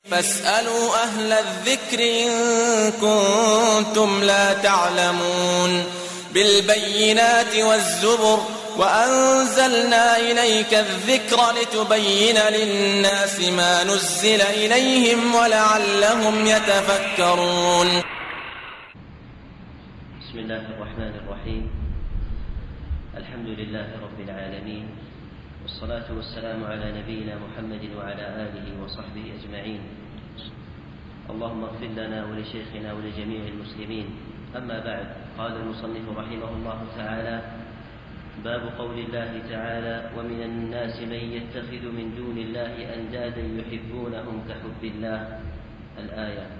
فاسألوا أهل الذكر إن كنتم لا تعلمون بالبينات والزبر وأنزلنا إليك الذكر لتبين للناس ما نزل إليهم ولعلهم يتفكرون. بسم الله الرحمن الرحيم. الحمد لله رب العالمين، والصلاة والسلام على نبينا محمد وعلى آله وصحبه أجمعين. اللهم اغفر لنا ولشيخنا ولجميع المسلمين. أما بعد، قال المصنف رحمه الله تعالى: باب قول الله تعالى: ومن الناس من يتخذ من دون الله أندادا يحبونهم كحب الله. الآية.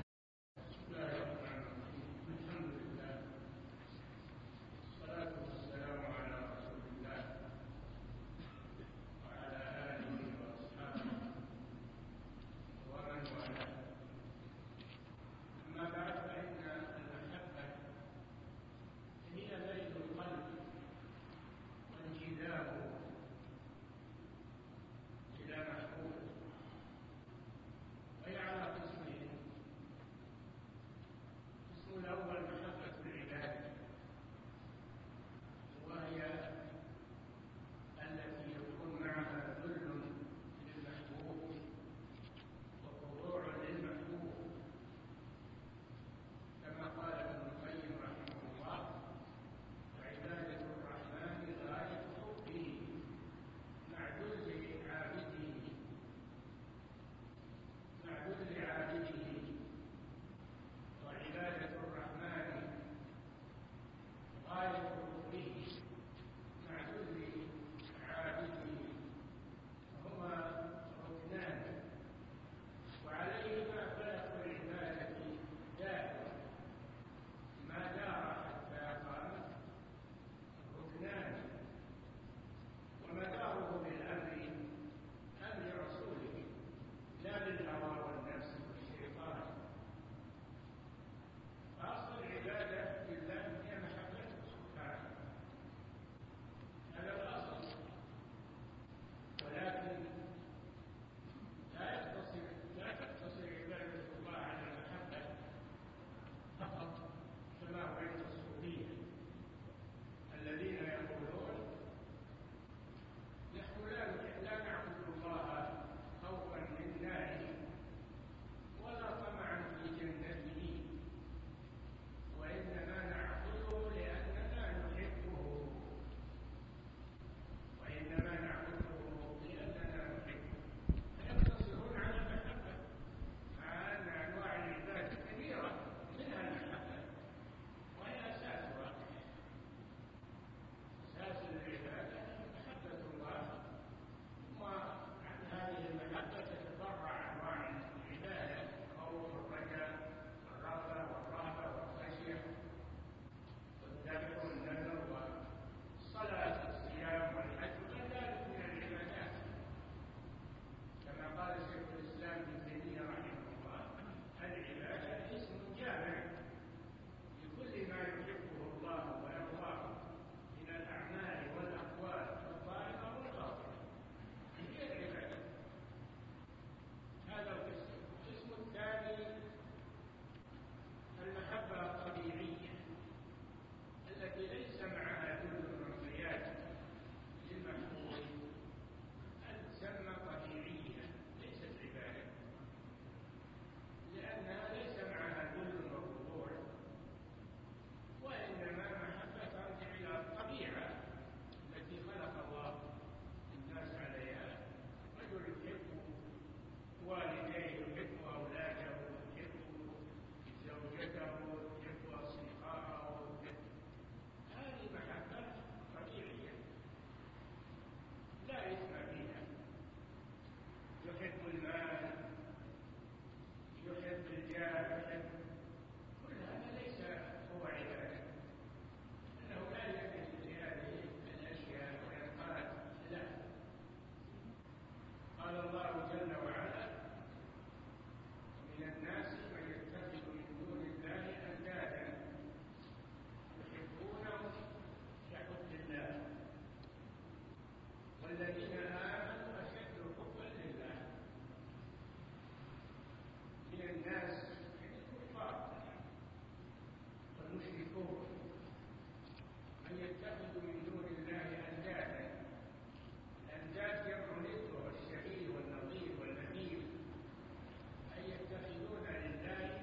الناس الكفار والمشركون أن يتخذوا من دون الله أندادا. الأنداد جمع ند والشبيه والنظير والنذير، أن يتخذون لله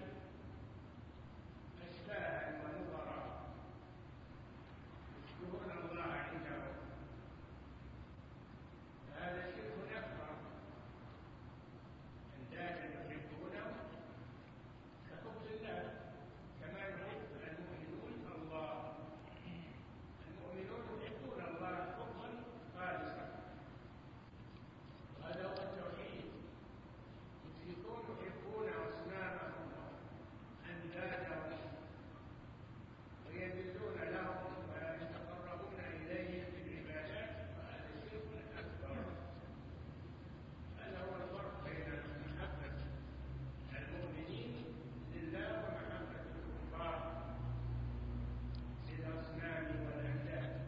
أشباها ونظراء يشبهون الله عندهم. هذا شرك أكبر. أندادا يحبونهم كحب الله، كما يحب المؤمنون الله. المؤمنون يحبون الله حبا خالصا، وهذا هو التوحيد. المشركون يحبون أصنامهم أندادهم ويذلون لهم ويتقربون إليهم بالعبادات، وهذا شرك أكبر. هذا هو الفرق بين محبة المؤمنين لله ومحبة الكفار للأصنام والأنداد.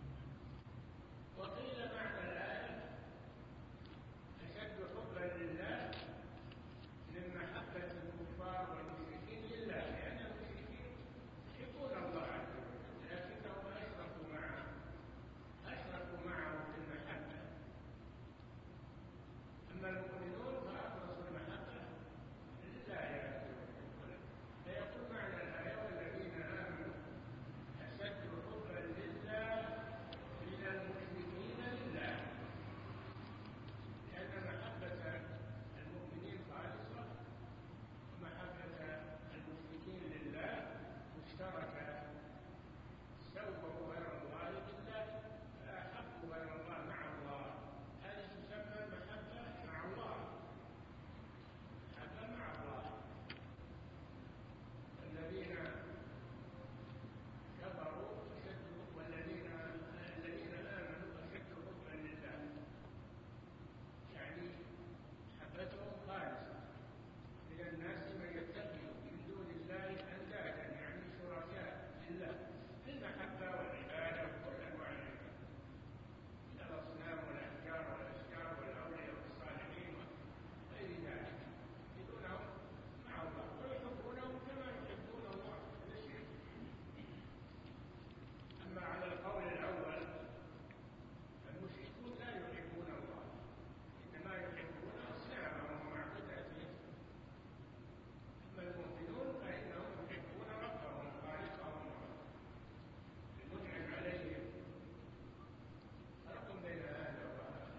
وقيل معنى الآية أشد حبا لله من محبة الكفار والمشركين لله، لأن المشركين يحبون الله عز وجل لكنهم أشركوا معه في المحبة. أما المؤمنون فأخلصوا المحبة لله عز وجل. فيقول معنى الآية والذين آمنوا أشد حبا لله من المشركين لله، لأن محبة المؤمنين خالصة ومحبة المشركين لله مشتركة. سووا غير الله بالله فأحبوا غير الله مع الله. هذه تسمى المحبة مع الله، محبة مع الله. الذين كفروا والذين آمنوا أشد حبا لله، يعني محبتهم خالصة. من الناس من يتخذ من دون الله أندادا، يعني شركاء لله في المحبة والعبادة وكل أنواع العبادة، من الأصنام والأحجار والأشجار والأولياء والصالحين وغير ذلك، يحبونهم مع الله ويحبونهم كما يحبون الله. أما على القول الأول المشركون لا يحبون الله، إنما يحبون أصنامهم ومعبوداتهم. أما المؤمنون فإنهم يحبون ربهم خالقهم المنعم عليهم. فرق بين هذا وهذا.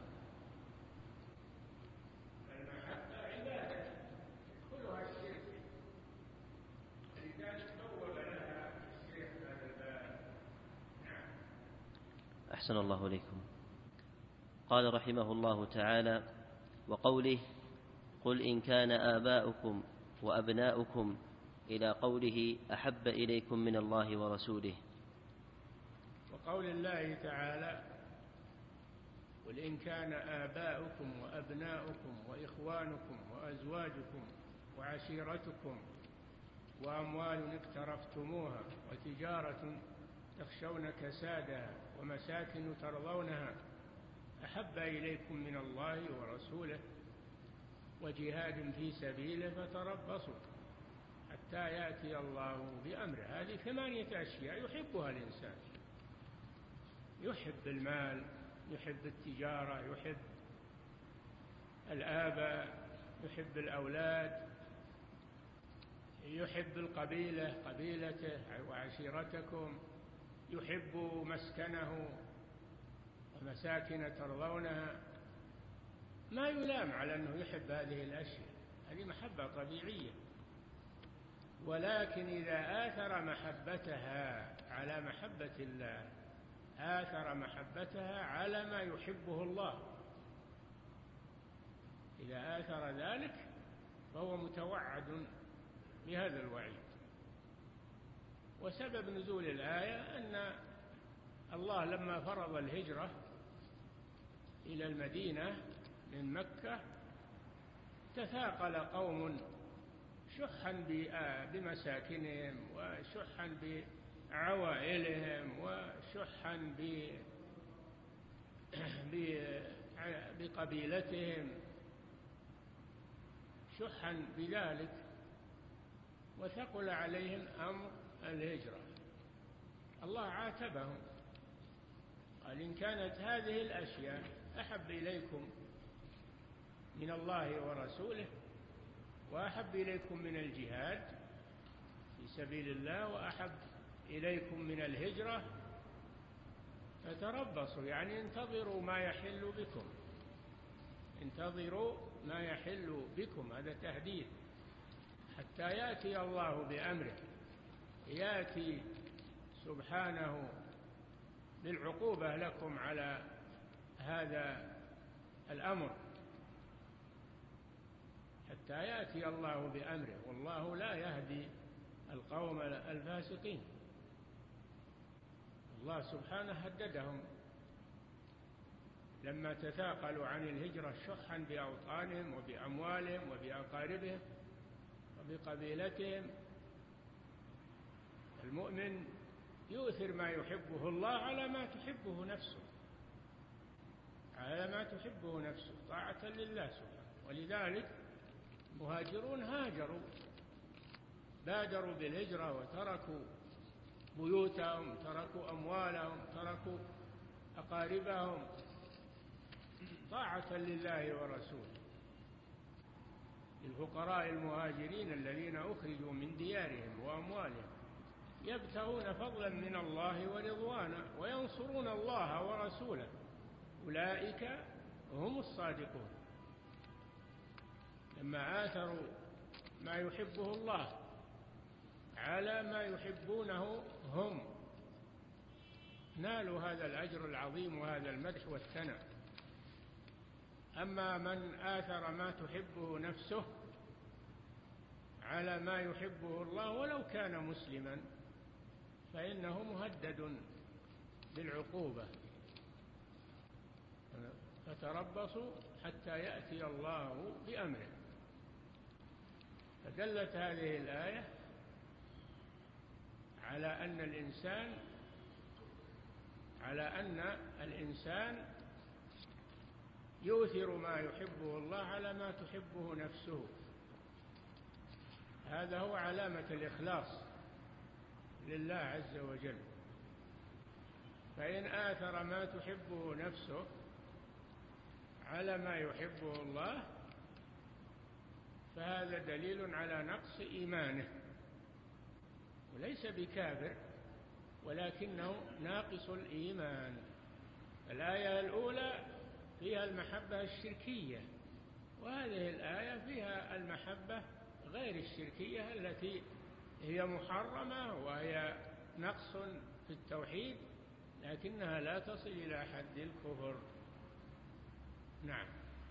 المحبة عبادة كلها الشرك، لذلك بوب لها الشيخ هذا الباب. نعم. أحسن الله إليكم. قال رحمه الله تعالى: وقوله قل إن كان آباؤكم وأبناؤكم إلى قوله أحب إليكم من الله ورسوله. وقول الله تعالى: قل إن كان آباؤكم وأبناؤكم وإخوانكم وأزواجكم وعشيرتكم وأموال اقترفتموها وتجارة تخشون كسادها ومساكن ترضونها أحب إليكم من الله ورسوله وجهاد في سبيله فتربصوا حتى يأتي الله بأمره. هذه 8 أشياء يحبها الإنسان. يحب المال، يحب التجارة، يحب الآباء، يحب الأولاد، يحب القبيلة قبيلته وعشيرتكم، يحب مسكنه ومساكن ترضونها. ما يلام على أنه يحب هذه الأشياء، هذه محبة طبيعية. ولكن إذا آثر محبتها على محبة الله، آثر محبتها على ما يحبه الله، إذا آثر ذلك فهو متوعد بهذا الوعيد. وسبب نزول الآية أن الله لما فرض الهجرة إلى المدينة من مكة تثاقل قوم شحا بمساكنهم وشحا بعوائلهم وشحا بقبيلتهم، شحا بذلك وثقل عليهم أمر الهجرة. الله عاتبهم، قال: إن كانت هذه الأشياء أحب إليكم من الله ورسوله، وأحب إليكم من الجهاد في سبيل الله، وأحب إليكم من الهجرة، فتربصوا، يعني انتظروا ما يحل بكم، انتظروا ما يحل بكم. هذا تهديد حتى يأتي الله بأمره، يأتي سبحانه بالعقوبة لكم على هذا الأمر، حتى يأتي الله بأمره، والله لا يهدي القوم الفاسقين. الله سبحانه هددهم لما تثاقلوا عن الهجرة شحا بأوطانهم وبأموالهم وبأقاربهم وبقبيلتهم. المؤمن يؤثر ما يحبه الله على ما تحبه نفسه، على ما تحبه نفسه، طاعة لله سبحانه. ولذلك المهاجرون هاجروا، بادروا بالهجرة وتركوا بيوتهم، تركوا أموالهم، تركوا أقاربهم، طاعة لله ورسوله. للفقراء المهاجرين الذين أخرجوا من ديارهم وأموالهم يبتغون فضلا من الله ورضوانا وينصرون الله ورسوله، أولئك هم الصادقون. لما آثروا ما يحبه الله على ما يحبونه هم، نالوا هذا الأجر العظيم وهذا المدح والثناء. أما من آثر ما تحبه نفسه على ما يحبه الله ولو كان مسلما فإنه مهدد بالعقوبة. فتربصوا حتى يأتي الله بأمره. فدلت هذه الآية على أن الإنسان يؤثر ما يحبه الله على ما تحبه نفسه. هذا هو علامة الإخلاص لله عز وجل. فإن آثر ما تحبه نفسه على ما يحبه الله فهذا دليل على نقص إيمانه، وليس بكافر ولكنه ناقص الإيمان. الآية الأولى فيها المحبة الشركية، وهذه الآية فيها المحبة غير الشركية التي هي محرمة وهي نقص في التوحيد، لكنها لا تصل إلى حد الكفر. نعم.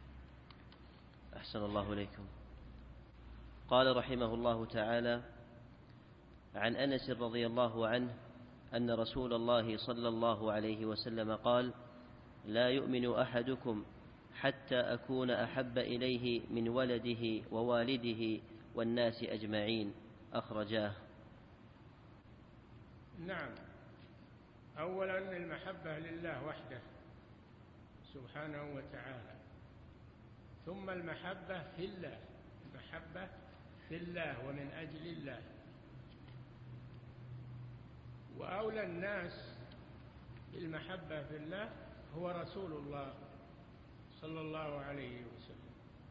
أحسن الله إليكم. قال رحمه الله تعالى: عن أنس رضي الله عنه أن رسول الله صلى الله عليه وسلم قال: لا يؤمن أحدكم حتى أكون أحب إليه من ولده ووالده والناس أجمعين. أخرجاه. نعم. أولا المحبة لله وحده سبحانه وتعالى، ثم المحبة في الله، المحبة في الله ومن أجل الله. وأولى الناس بالمحبة في الله هو رسول الله صلى الله عليه وسلم.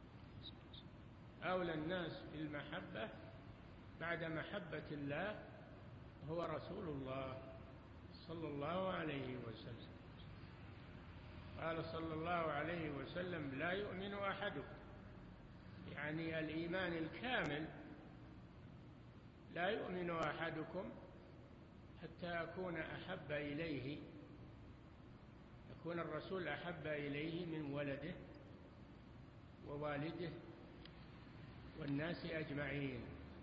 أولى الناس بالمحبة بعد محبة الله هو رسول الله صلى الله عليه وسلم. قال صلى الله عليه وسلم: لا يؤمن أحدكم، يعني الإيمان الكامل، لا يؤمن أحدكم حتى أكون أحب إليه، يكون الرسول أحب إليه من ولده ووالده والناس أجمعين.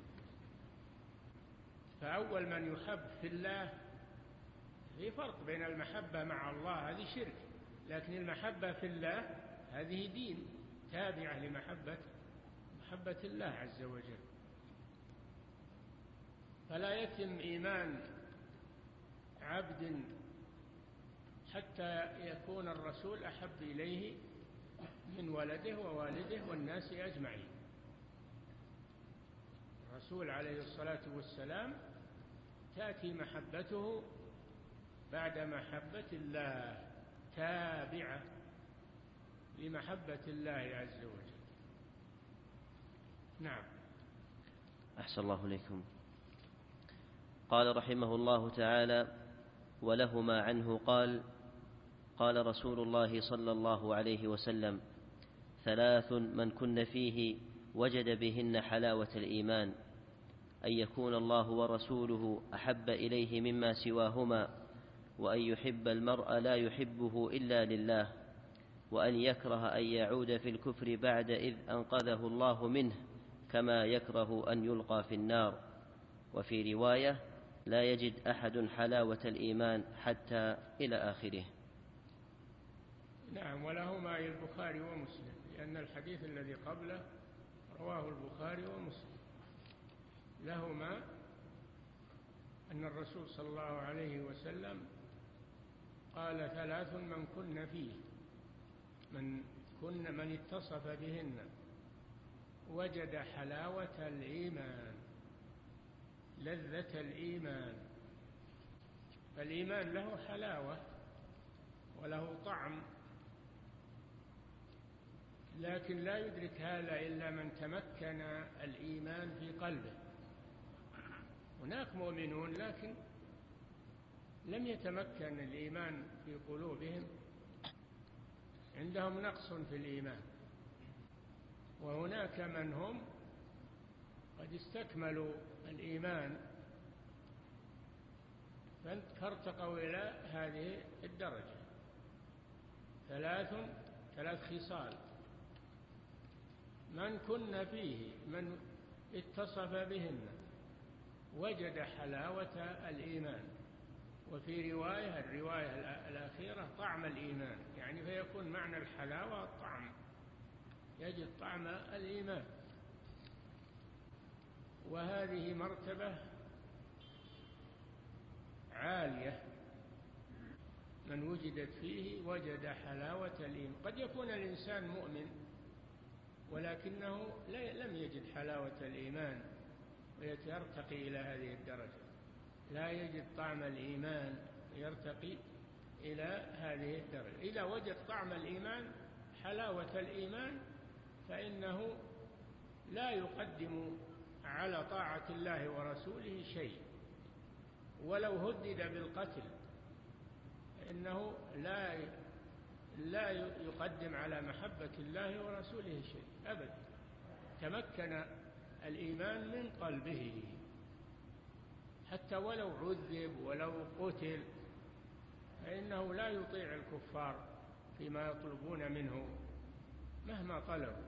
فأول من يحب في الله، في فرق بين المحبة مع الله هذه شرك، لكن المحبة في الله هذه دين تابعة لمحبة الله عز وجل. فلا يتم إيمان عبد حتى يكون الرسول أحب إليه من ولده ووالده والناس أجمعين. الرسول عليه الصلاة والسلام تأتي محبته بعد محبة الله، تابعة لمحبة الله عز وجل. نعم. أحسن الله إليكم. قال رحمه الله تعالى: ولهما عنه قال: قال رسول الله صلى الله عليه وسلم: 3 من كن فيه وجد بهن حلاوة الإيمان: أن يكون الله ورسوله أحب إليه مما سواهما، وأن يحب المرء لا يحبه إلا لله، وأن يكره أن يعود في الكفر بعد إذ أنقذه الله منه، كما يكره أن يلقى في النار. وفي رواية: لا يجد أحد حلاوة الإيمان حتى إلى آخره. نعم. ولهما البخاري ومسلم، لأن الحديث الذي قبله رواه البخاري ومسلم. لهما أن الرسول صلى الله عليه وسلم قال: 3 من كن فيه، من اتصف بهن وجد حلاوة الإيمان، لذة الإيمان. فالإيمان له حلاوة وله طعم، لكن لا يدرك هذا إلا من تمكن الإيمان في قلبه. هناك مؤمنون لكن لم يتمكن الإيمان في قلوبهم، عندهم نقص في الإيمان. وهناك من هم قد استكملوا الإيمان فارتقوا إلى هذه الدرجة. 3 خصال من كن فيه، من اتصف بهن وجد حلاوة الإيمان. وفي الرواية الأخيرة طعم الإيمان، يعني فيكون معنى الحلاوة الطعم، يجد طعم الإيمان. وهذه مرتبة عالية، من وجدت فيه وجد حلاوة الإيمان. قد يكون الإنسان مؤمن ولكنه لم يجد حلاوة الإيمان ويرتقي إلى هذه الدرجة، لا يجد طعم الإيمان يرتقي إلى هذه الدرجة. إذا وجد طعم الإيمان، حلاوة الإيمان، فإنه لا يقدم على طاعة الله ورسوله شيء، ولو هدد بالقتل فإنه لا يقدم على محبة الله ورسوله شيء أبدا. تمكن الإيمان من قلبه، حتى ولو عذب ولو قتل فإنه لا يطيع الكفار فيما يطلبون منه مهما طلبوا.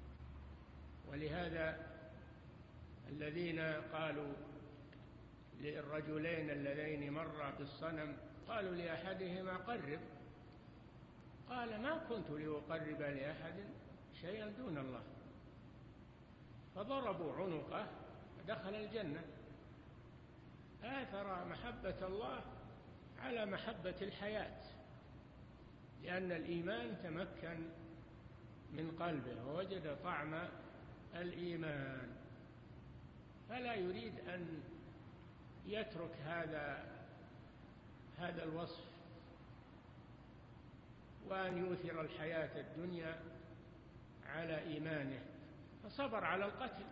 ولهذا الذين قالوا للرجلين اللذين مرا بالصنم، قالوا لأحدهما: قرب. قال: ما كنت لأقرب لأحد شيئا دون الله. فضربوا عنقه ودخل الجنة. آثر محبة الله على محبة الحياة، لأن الإيمان تمكن من قلبه ووجد طعم الإيمان، فلا يريد أن يترك هذا الوصف وأن يؤثر الحياة الدنيا على إيمانه، فصبر على القتل.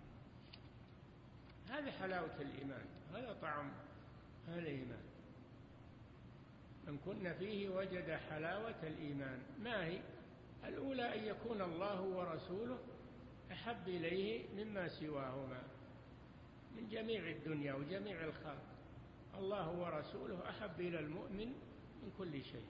هذا حلاوة الإيمان، هذا طعم الإيمان. من كن فيه وجد حلاوة الإيمان. ما هي؟ الأولى أن يكون الله ورسوله أحب إليه مما سواهما من جميع الدنيا وجميع الخلق. الله ورسوله أحب إلى المؤمن من كل شيء.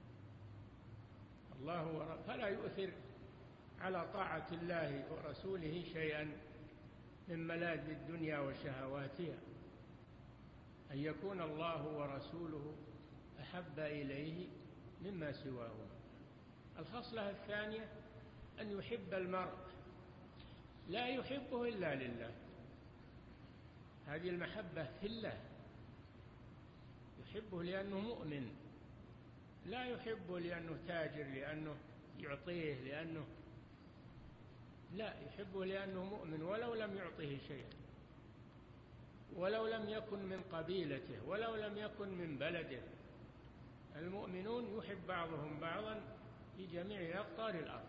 فلا يؤثر على طاعة الله ورسوله شيئا من ملاذ الدنيا وشهواتها. أن يكون الله ورسوله أحب إليه مما سواهما. الخصلة الثانية أن يحب المرء لا يحبه إلا لله. هذه المحبة في الله، يحبه لأنه مؤمن، لا يحبه لأنه تاجر، لأنه يعطيه، لا، يحبه لأنه مؤمن ولو لم يعطيه شيئا. ولو لم يكن من قبيلته ولو لم يكن من بلده. المؤمنون يحب بعضهم بعضا في جميع أقطار الأرض،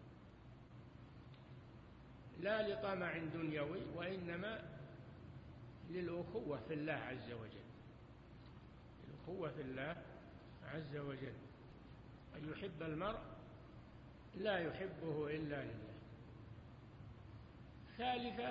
لا لطمع دنيوي، وإنما للأخوة في الله عز وجل، الأخوة في الله عز وجل. أن يحب المرء لا يحبه إلا لله. ثالثة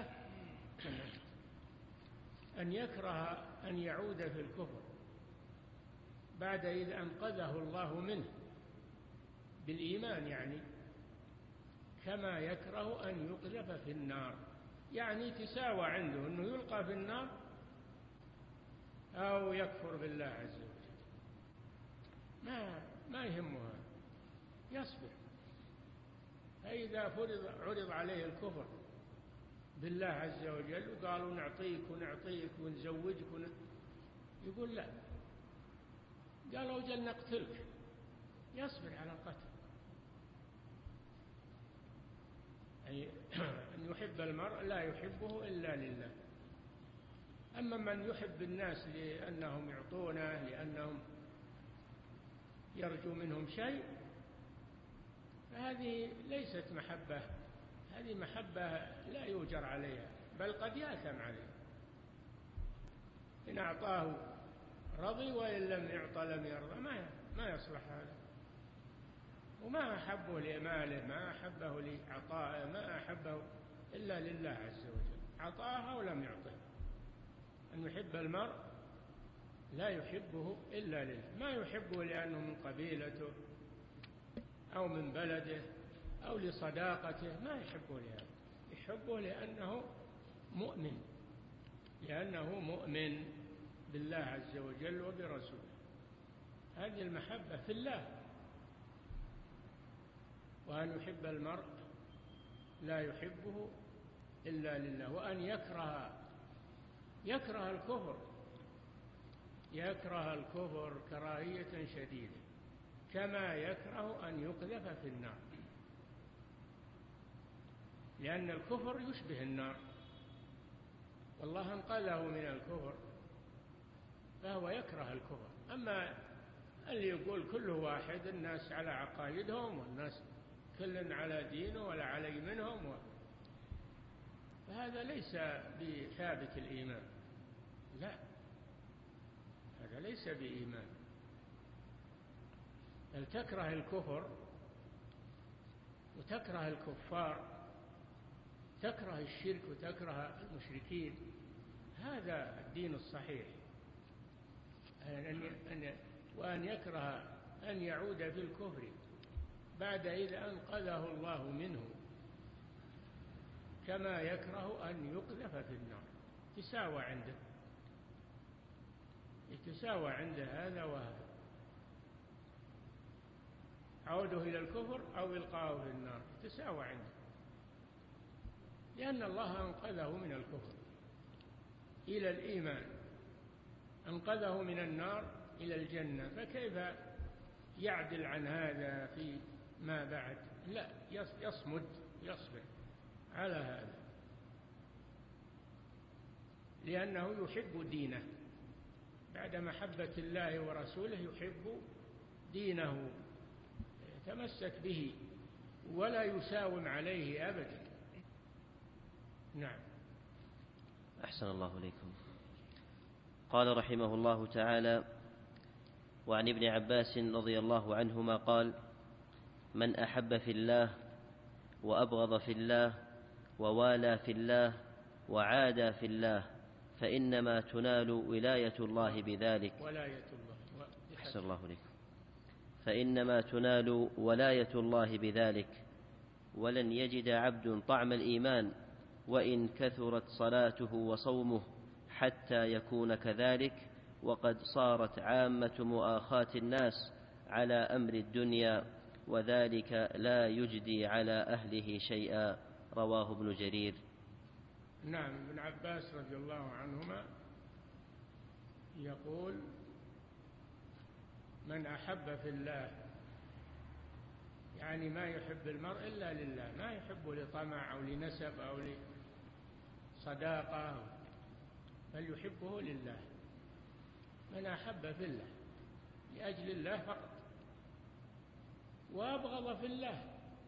أن يكره أن يعود في الكفر بعد إذ أنقذه الله منه بالإيمان، يعني كما يكره أن يقذف في النار، يعني تساوى عنده أنه يلقى في النار أو يكفر بالله عز وجل، ما يهمها، يصبر. فإذا عرض عليه الكفر بالله عز وجل وقالوا نعطيك ونعطيك ونزوجك يقول لا، قالوا جل نقتلك، يصبر على القتل. أي أن يحب المرء لا يحبه إلا لله. أما من يحب الناس لأنهم يعطونه، لأنهم يرجو منهم شيء، فهذه ليست محبة، هذه محبة لا يؤجر عليها، بل قد يأثم عليها. إن أعطاه رضي وإن لم يعط لم يرضى، ما يصلح هذا. وما أحبه لماله، ما أحبه لعطائه، ما أحبه إلا لله عز وجل، عطاه ولم يعطه. أن يحب المرء لا يحبه إلا لله، ما يحبه لأنه من قبيلته أو من بلده أو لصداقته، ما يحبه لهذا، يحبه لأنه مؤمن، لأنه مؤمن بالله عز وجل وبرسوله. هذه المحبة في الله. وأن يحب المرء لا يحبه إلا لله. وأن يكره الكفر كراهية شديدة، كما يكره أن يقذف في النار، لأن الكفر يشبه النار، والله انقذه من الكفر فهو يكره الكفر. أما اللي يقول كل واحد، الناس على عقائدهم والناس كل على دينه ولا علي منهم، فهذا ليس بثابت الإيمان، لا، هذا ليس بإيمان. بل تكره الكفر وتكره الكفار، تكره الشرك وتكره المشركين، هذا الدين الصحيح. وأن يكره أن يعود في الكفر بعد إذا أنقذه الله منه، كما يكره أن يقذف في النار، يتساوى عنده هذا وهذا، عوده إلى الكفر أو إلقاؤه في النار يتساوى عنده، لأن الله أنقذه من الكفر إلى الإيمان، أنقذه من النار إلى الجنة، فكيف يعدل عن هذا في ما بعد؟ لا، يصمد، يصبر على هذا، لأنه يحب دينه، بعد محبة الله ورسوله يحب دينه، يتمسك به ولا يساوم عليه أبدا. نعم. أحسن الله إليكم. قال رحمه الله تعالى: وعن ابن عباس رضي الله عنهما قال: من أحب في الله وأبغض في الله ووالى في الله وعادى في الله فإنما تنال ولاية الله بذلك. أحسن الله إليكم. فإنما تنال ولاية الله بذلك، ولن يجد عبد طعم الإيمان وإن كثرت صلاته وصومه حتى يكون كذلك، وقد صارت عامة مؤاخاة الناس على أمر الدنيا، وذلك لا يجدي على أهله شيئا. رواه ابن جرير. نعم. ابن عباس رضي الله عنهما يقول: من أحب في الله، يعني ما يحب المرء إلا لله، ما يحب لطمع أو لنسب أو لصداقة، فليحبه لله. من أحب في الله لأجل الله فقط، وأبغض في الله،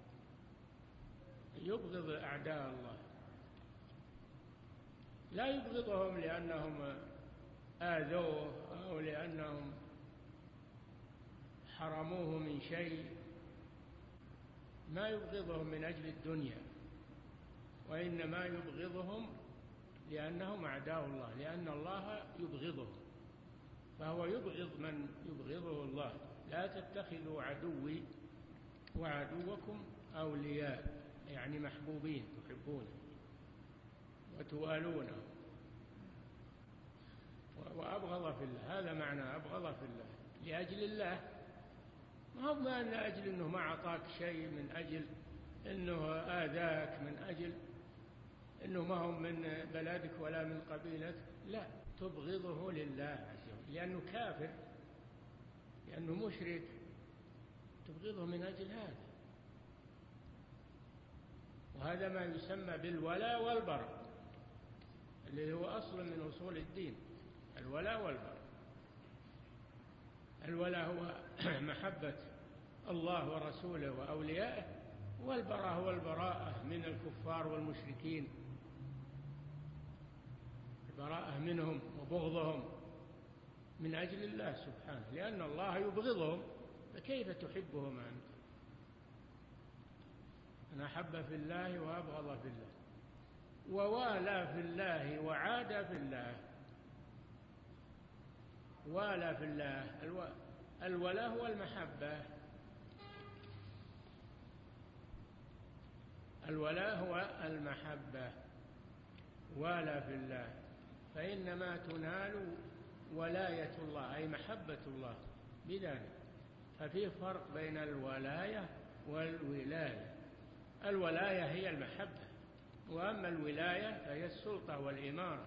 يبغض أعداء الله، لا يبغضهم لأنهم آذوه أو لأنهم حرموه من شيء، ما يبغضهم من أجل الدنيا، وإنما يبغضهم لأنهم أعداء الله، لأن الله يبغضهم، فهو يبغض من يبغضه الله. لا تتخذوا عدوي وعدوكم أولياء، يعني محبوبين تحبونه وتوالونه. وأبغض في الله، هذا معنى أبغض في الله، لأجل الله، ما هو من أجل أنه ما أعطاك شيء، من أجل أنه آذاك، من أجل أنه ما هم من بلدك ولا من قبيلتك، لا، تبغضه لله عز وجل، لأنه كافر، لأنه مشرك، تبغضه من أجل هذا. وهذا ما يسمى بالولاء والبراء، اللي هو أصل من أصول الدين، الولاء والبراء. الولاء هو محبة الله ورسوله وأوليائه، والبراء هو البراءة من الكفار والمشركين، البراءة منهم وبغضهم من أجل الله سبحانه، لأن الله يبغضهم، فكيف تحبهم أنت؟ أنا أحب في الله وأبغض في الله، ووالى في الله وعاد في الله. والى في الله، الولاء هو المحبة، الولاء هو المحبة. والى في الله، فإنما تنال ولاية الله، أي محبة الله بذلك. ففي فرق بين الولاية والولاية. الولاية هي المحبة، وأما الولاية فهي السلطة والإمارة.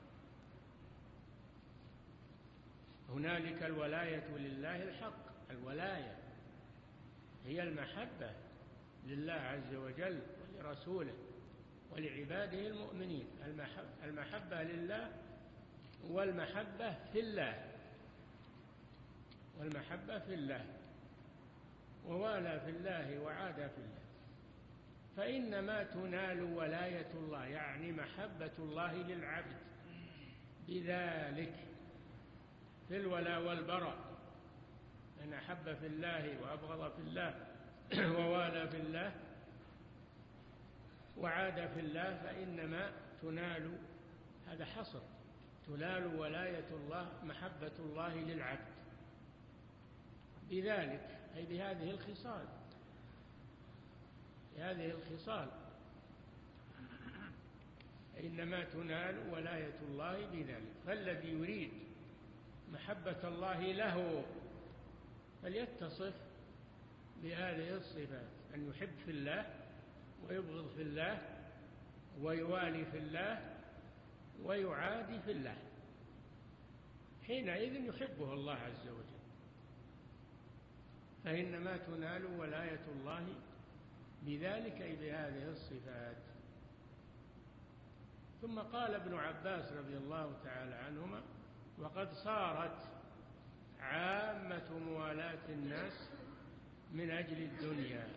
هنالك الولاية لله الحق، الولاية هي المحبة لله عز وجل ولرسوله ولعباده المؤمنين، المحبة لله والمحبة في الله، والمحبة في الله. ووالى في الله وعاد في الله، فإنما تنال ولاية الله، يعني محبة الله للعبد بذلك، في الولاء والبراء. من أحب في الله وأبغض في الله ووالى في الله وعاد في الله، فإنما تنال، هذا حصر، تنال ولاية الله، محبة الله للعبد بذلك، أي بهذه الخصال، بهذه الخصال. إنما تنال ولاية الله بذلك. فالذي يريد محبة الله له فليتصف بهذه الصفات، أن يحب في الله ويبغض في الله ويوالي في الله ويعادي في الله، حينئذ يحبه الله عز وجل. فإنما تنال ولاية الله بذلك، أي بهذه الصفات. ثم قال ابن عباس رضي الله تعالى عنهما: وقد صارت عامة موالاة الناس من أجل الدنيا.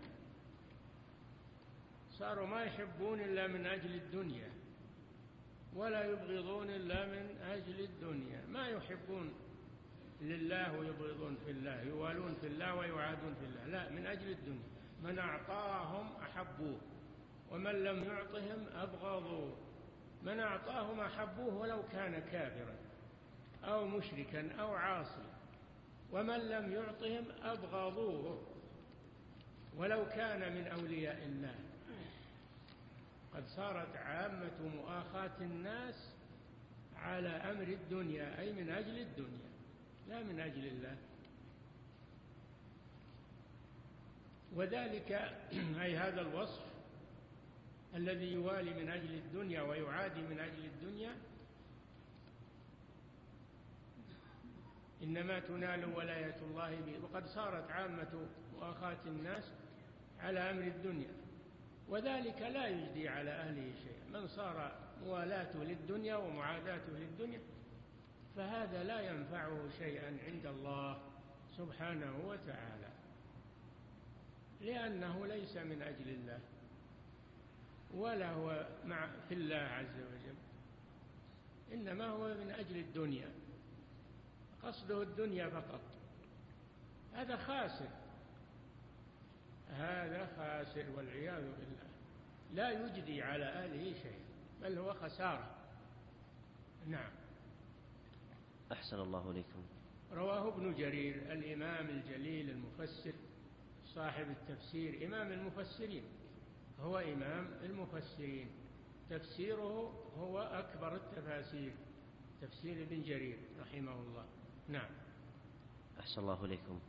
صاروا ما يحبون إلا من أجل الدنيا، ولا يبغضون إلا من أجل الدنيا، ما يحبون لله ويبغضون في الله، يوالون في الله ويعادون في الله، لا، من أجل الدنيا. من أعطاهم أحبوه، ومن لم يعطهم أبغضوه. من أعطاهم أحبوه ولو كان كافرا أو مشركا أو عاصيا، ومن لم يعطهم أبغضوه ولو كان من أولياء الله. قد صارت عامة مؤاخاة الناس على أمر الدنيا، أي من أجل الدنيا لا من أجل الله. وذلك أي هذا الوصف الذي يوالي من أجل الدنيا ويعادي من أجل الدنيا، إنما تنال ولاية الله به. وقد صارت عامة مؤاخاة الناس على أمر الدنيا، وذلك لا يجدي على أهله شيئا. من صار موالاته للدنيا ومعاداته للدنيا فهذا لا ينفعه شيئا عند الله سبحانه وتعالى، لأنه ليس من أجل الله ولا هو في الله عز وجل، إنما هو من أجل الدنيا، قصده الدنيا فقط. هذا خاسر، هذا خاسر والعياذ بالله، لا يجدي على آله شيء بل هو خسارة. نعم. أحسن الله إليكم. رواه ابن جرير الإمام الجليل المفسر صاحب التفسير، إمام المفسرين، هو إمام المفسرين، تفسيره هو أكبر التفاسير، تفسير ابن جرير رحمه الله. نعم. أحسن الله إليكم.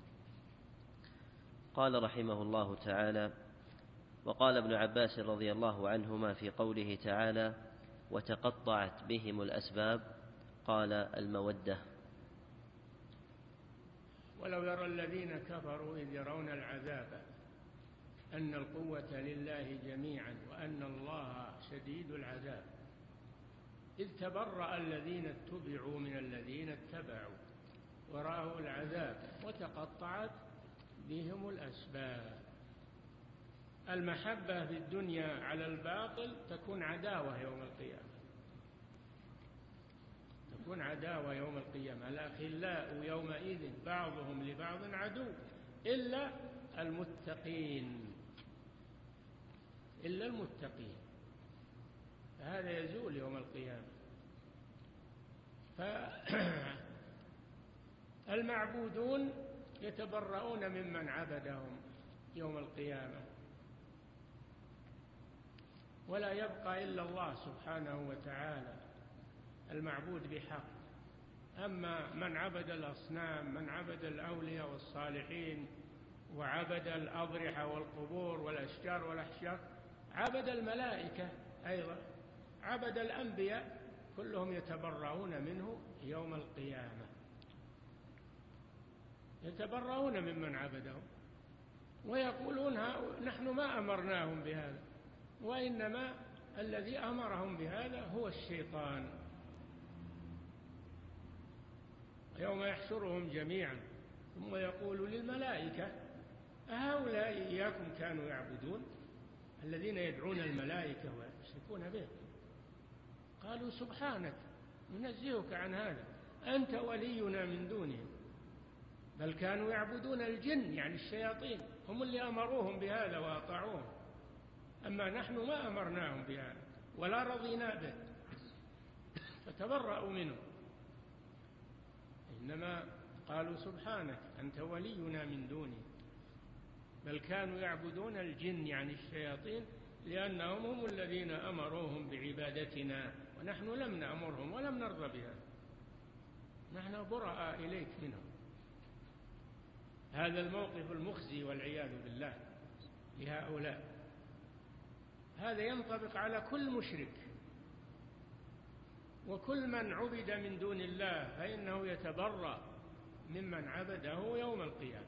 قال رحمه الله تعالى: وقال ابن عباس رضي الله عنهما في قوله تعالى: وتقطعت بهم الأسباب، قال: المودة. ولو يرى الذين كفروا إذ يرون العذاب أن القوة لله جميعا وأن الله شديد العذاب، إذ تبرأ الذين اتبعوا من الذين اتبعوا ورأوا العذاب وتقطعت بهم الأسباب. المحبة في الدنيا على الباطل تكون عداوة يوم القيامة، تكون عداوة يوم القيامة. الأخلاء يومئذ بعضهم لبعض عدو إلا المتقين، إلا المتقين، فهذا يزول يوم القيامة. فالمعبودون يتبرؤون ممن عبدهم يوم القيامة، ولا يبقى إلا الله سبحانه وتعالى المعبود بحق. أما من عبد الأصنام، من عبد الأولياء والصالحين وعبد الأضرحة والقبور والأشجار والأحجار، عبد الملائكة أيضا، عبد الأنبياء، كلهم يتبرؤون منه يوم القيامة، يتبرؤون ممن عبدهم ويقولون نحن ما أمرناهم بهذا، وإنما الذي أمرهم بهذا هو الشيطان. يوم يحشرهم جميعا ثم يقول للملائكة أهؤلاء إياكم كانوا يعبدون، الذين يدعون الملائكة ويشركون به. قالوا سبحانك ننزهك عن هذا، أنت ولينا من دونهم، بل كانوا يعبدون الجن، يعني الشياطين، هم اللي أمروهم بهذا وأطاعوهم، أما نحن ما أمرناهم بهذا ولا رضينا به، فتبرأوا منه. إنما قالوا سبحانك أنت ولينا من دونهم، بل كانوا يعبدون الجن، يعني الشياطين، لأنهم هم الذين أمروهم بعبادتنا ونحن لم نأمرهم ولم نرضى بها، نحن براء إليك منهم. هذا الموقف المخزي والعياذ بالله لهؤلاء، هذا ينطبق على كل مشرك وكل من عبد من دون الله، فإنه يتبرأ ممن عبده يوم القيامة.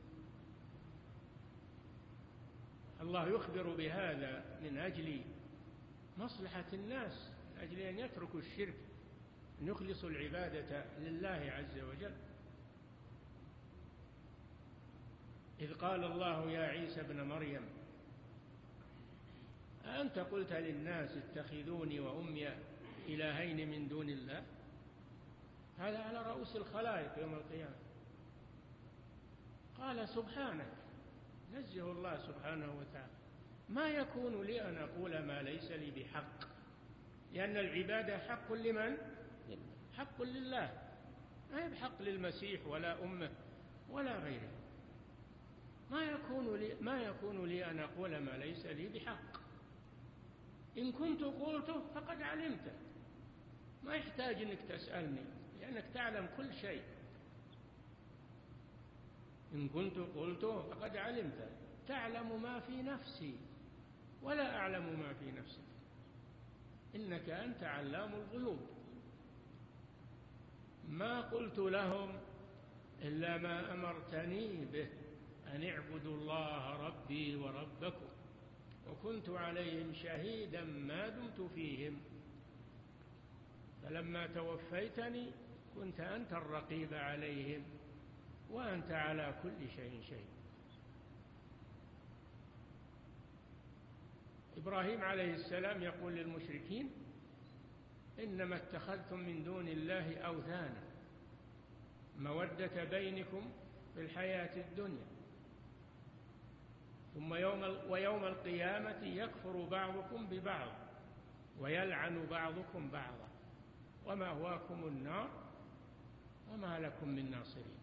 الله يخبر بهذا من أجل مصلحة الناس، من أجل أن يتركوا الشرك، أن يخلصوا العبادة لله عز وجل. إذ قال الله يا عيسى ابن مريم أأنت قلت للناس اتخذوني وأمي إلهين من دون الله؟ هذا على رؤوس الخلائق يوم القيامة. قال سبحانك، نزه الله سبحانه وتعالى، ما يكون لي أن أقول ما ليس لي بحق، لأن العبادة حق لمن؟ حق لله، ما بحق للمسيح ولا أمه ولا غيره. ما يكون لي أن أقول ما ليس لي بحق، إن كنت قلته فقد علمته، ما يحتاج أنك تسألني لأنك تعلم كل شيء. إن كنت قلته فقد علمته، تعلم ما في نفسي ولا أعلم ما في نفسك، إنك أنت علام الغيوب. ما قلت لهم إلا ما أمرتني به، أن اعبدوا الله ربي وربكم. وكنت عليهم شهيدا ما دمت فيهم فلما توفيتني كنت أنت الرقيب عليهم وأنت على كل شيء شهيد. إبراهيم عليه السلام يقول للمشركين: إنما اتخذتم من دون الله أوثانا مودة بينكم في الحياة الدنيا ثم ويوم القيامة يكفر بعضكم ببعض ويلعن بعضكم بعضا ومأواكم النار وما لكم من ناصرين.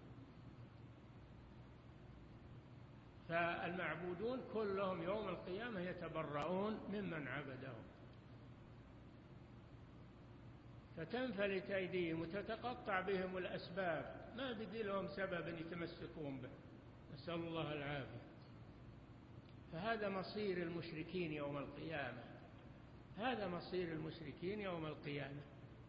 فالمعبودون كلهم يوم القيامة يتبرؤون ممن عبدهم، فتنفلت أيديهم وتتقطع بهم الأسباب، ما بدي لهم سبب يتمسكون به، نسأل الله العافية. فهذا مصير المشركين يوم القيامة، هذا مصير المشركين يوم القيامة،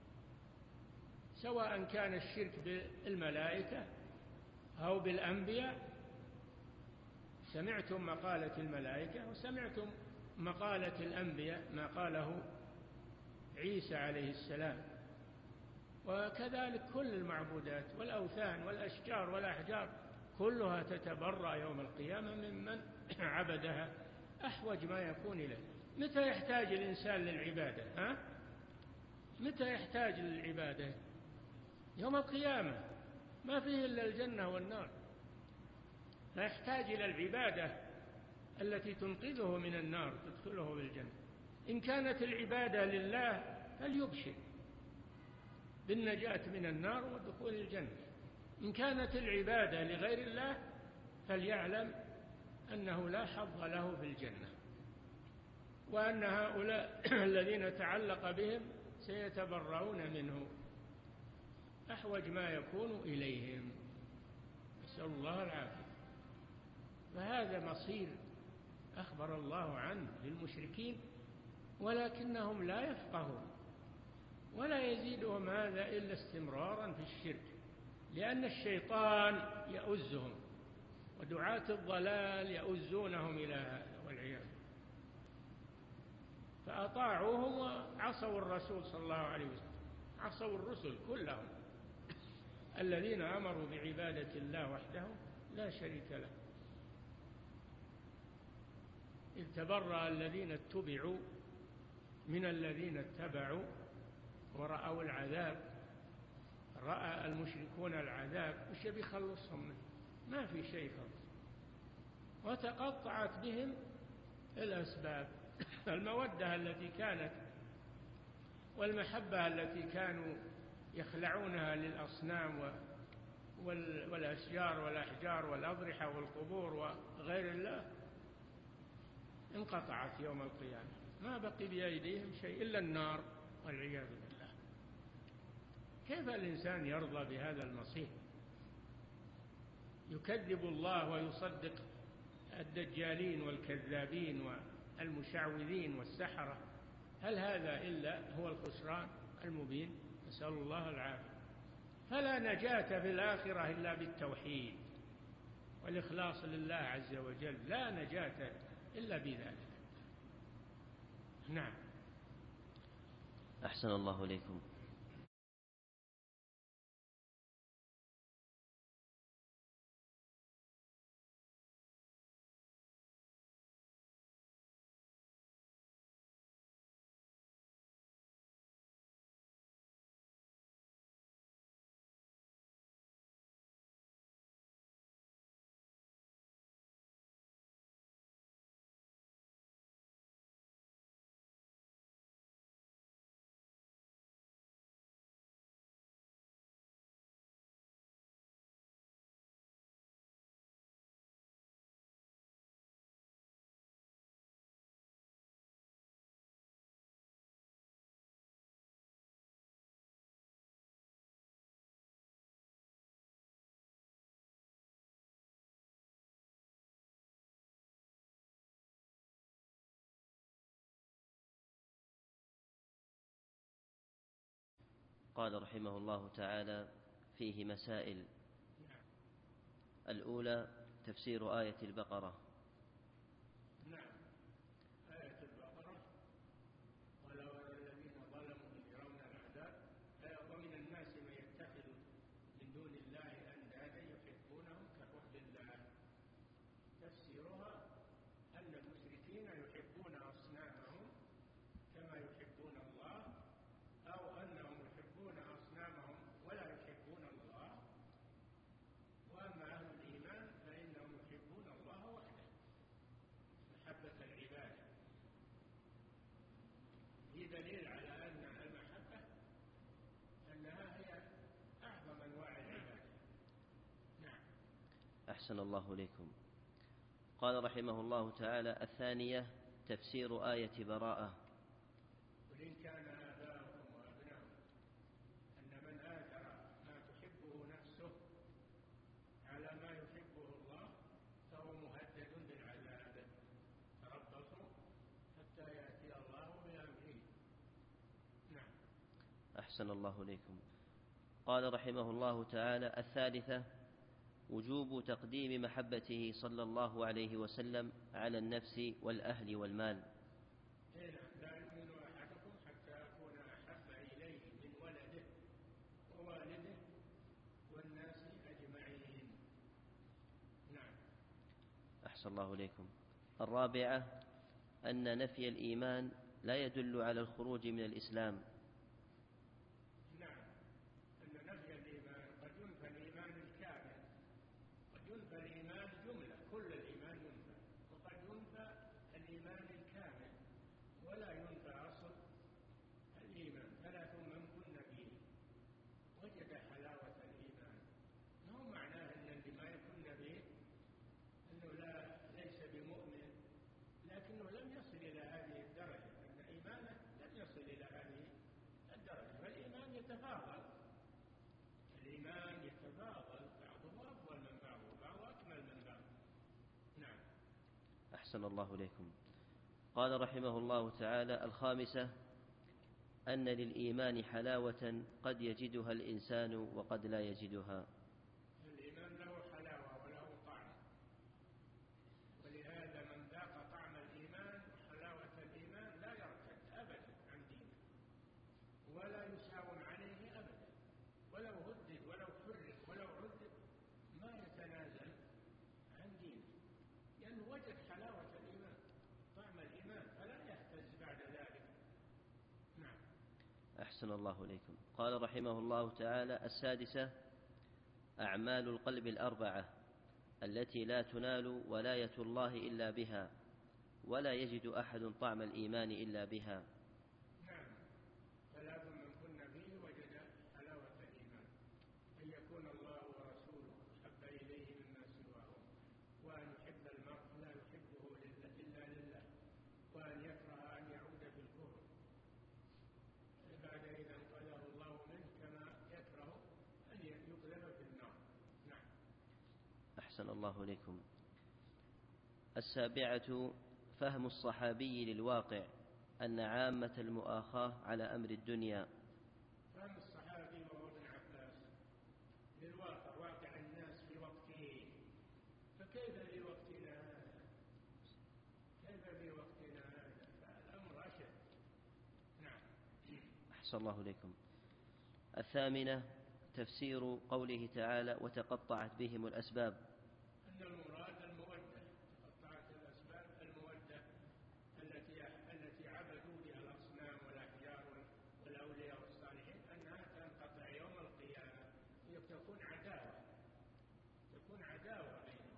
سواء كان الشرك بالملائكة أو بالأنبياء. سمعتم مقالة الملائكة وسمعتم مقالة الأنبياء ما قاله عيسى عليه السلام، وكذلك كل المعبودات والأوثان والأشجار والأحجار كلها تتبرأ يوم القيامة ممن عبدها أحوج ما يكون إليه. متى يحتاج الإنسان للعبادة؟ متى يحتاج للعبادة؟ يوم القيامة، ما فيه إلا الجنة والنار، فيحتاج إلى العبادة التي تنقذه من النار تدخله بالجنة. إن كانت العبادة لله فليبشر بالنجاة من النار ودخول الجنة، إن كانت العبادة لغير الله فليعلم أنه لا حظ له في الجنة، وأن هؤلاء الذين تعلق بهم سيتبرؤون منه أحوج ما يكون إليهم، نسأل الله العافية. فهذا مصير أخبر الله عنه للمشركين، ولكنهم لا يفقهون، ولا يزيدهم هذا إلا استمرارا في الشرك، لأن الشيطان يؤزهم ودعاة الضلال يؤزونهم إلى هذا والعياذ، فأطاعوهم وعصوا الرسول صلى الله عليه وسلم، عصوا الرسل كلهم الذين أمروا بعبادة الله وحده لا شريك له. إذ تبرأ الذين اتبعوا من الذين اتبعوا ورأوا العذاب، رأى المشركون العذاب وش بيخلصهم منه؟ ما في شيء خلص، وتقطعت بهم الأسباب. المودة التي كانت والمحبة التي كانوا يخلعونها للأصنام والأشجار والأحجار والأضرحة والقبور وغير الله انقطعت يوم القيامة، ما بقي بأيديهم شيء إلا النار والعياذ بالله. كيف الإنسان يرضى بهذا المصير؟ يكذب الله ويصدق الدجالين والكذابين والمشعوذين والسحرة، هل هذا إلا هو الخسران المبين؟ نسأل الله العافية. فلا نجاة في الآخرة إلا بالتوحيد والإخلاص لله عز وجل، لا نجاة إلا بذلك. نعم. أحسن الله إليكم. قال رحمه الله تعالى: فيه مسائل. الأولى تفسير آية البقرة. أحسن الله إليكم. قال رحمه الله تعالى: الثانية تفسير آية براءة. وإن كان آباؤكم وأبناؤكم أن من آثر ما تحبه نفسه على ما يحبه الله فهو مهدد بالعذاب، تربصوا حتى يأتي الله بأمره. نعم. أحسن الله إليكم. قال رحمه الله تعالى: الثالثة وجوب تقديم محبته صلى الله عليه وسلم على النفس والأهل والمال. لا يؤمن أحدكم حتى أكون أحب إليه من ولده ووالده والناس أجمعين. نعم. أحسن الله إليكم. الرابعة أن نفي الإيمان لا يدل على الخروج من الإسلام. نعم، أن نفي الإيمان قد ينفى الإيمان الكامل، قد ينفى الإيمان جملة، كل الإيمان ينفى، وقد ينفى الإيمان الكامل ولا ينفى أصل الإيمان. ثلاث من كن فيه وجد حلاوة الإيمان. ما هو معناه أن اللي ما يكن به أنه ليس بمؤمن، لكنه لم يصل إلى هذه الدرجة، أن إيمانه لم يصل إلى هذه الدرجة. فالإيمان يتفاضل، الإيمان يتفاضل، بعضه أفضل من بعض وبعضه أكمل من بعض. نعم. أحسن الله إليكم. قال رحمه الله تعالى: الخامسة أن للإيمان حلاوة قد يجدها الإنسان وقد لا يجدها. الإيمان له حلاوة وله طعم، ولهذا من ذاق طعم الإيمان وحلاوة الإيمان لا يرتد أبدا عن دينه ولا يساوم عليه أبدا، ولو هدد ولو فرق ولو عدد ما يتنازل عن دينه، لأنه وجد حلاوة الإيمان، طعم الإيمان، فلا يهتز بعد ذلك. نعم. أحسن الله إليكم. قال رحمه الله تعالى: السادسة أعمال القلب الأربعة التي لا تنال ولاية الله إلا بها، ولا يجد أحد طعم الإيمان إلا بها. نعم. ثلاث من كن فيه وجد حلاوة الإيمان: أن يكون الله ورسوله أحب إليه مما سواه، وأن يحب المرء لا يحبه إلا لله، وأن يكره أن يعود في الكفر بعد إذا انقذه الله منه، كما يكره أن يقذف في النار. نعم. أحسن الله إليكم. السابعة فهم الصحابي للواقع أن عامة المؤاخاة على أمر الدنيا. فهم الصحابي وهو ابن عباس للواقع، واقع الناس في وقته، فكيف في وقتنا هذا؟ كيف في وقتنا هذا؟ فالأمر أشد. نعم. أحسن الله إليكم. الثامنة تفسير قوله تعالى: وتقطعت بهم الأسباب. أن المراد المودة، تقطعت الأسباب المودة التي عبدوا بها الأصنام والأحجار والأولياء والصالحين، أنها تنقطع يوم القيامة، تكون عداوة بينهم.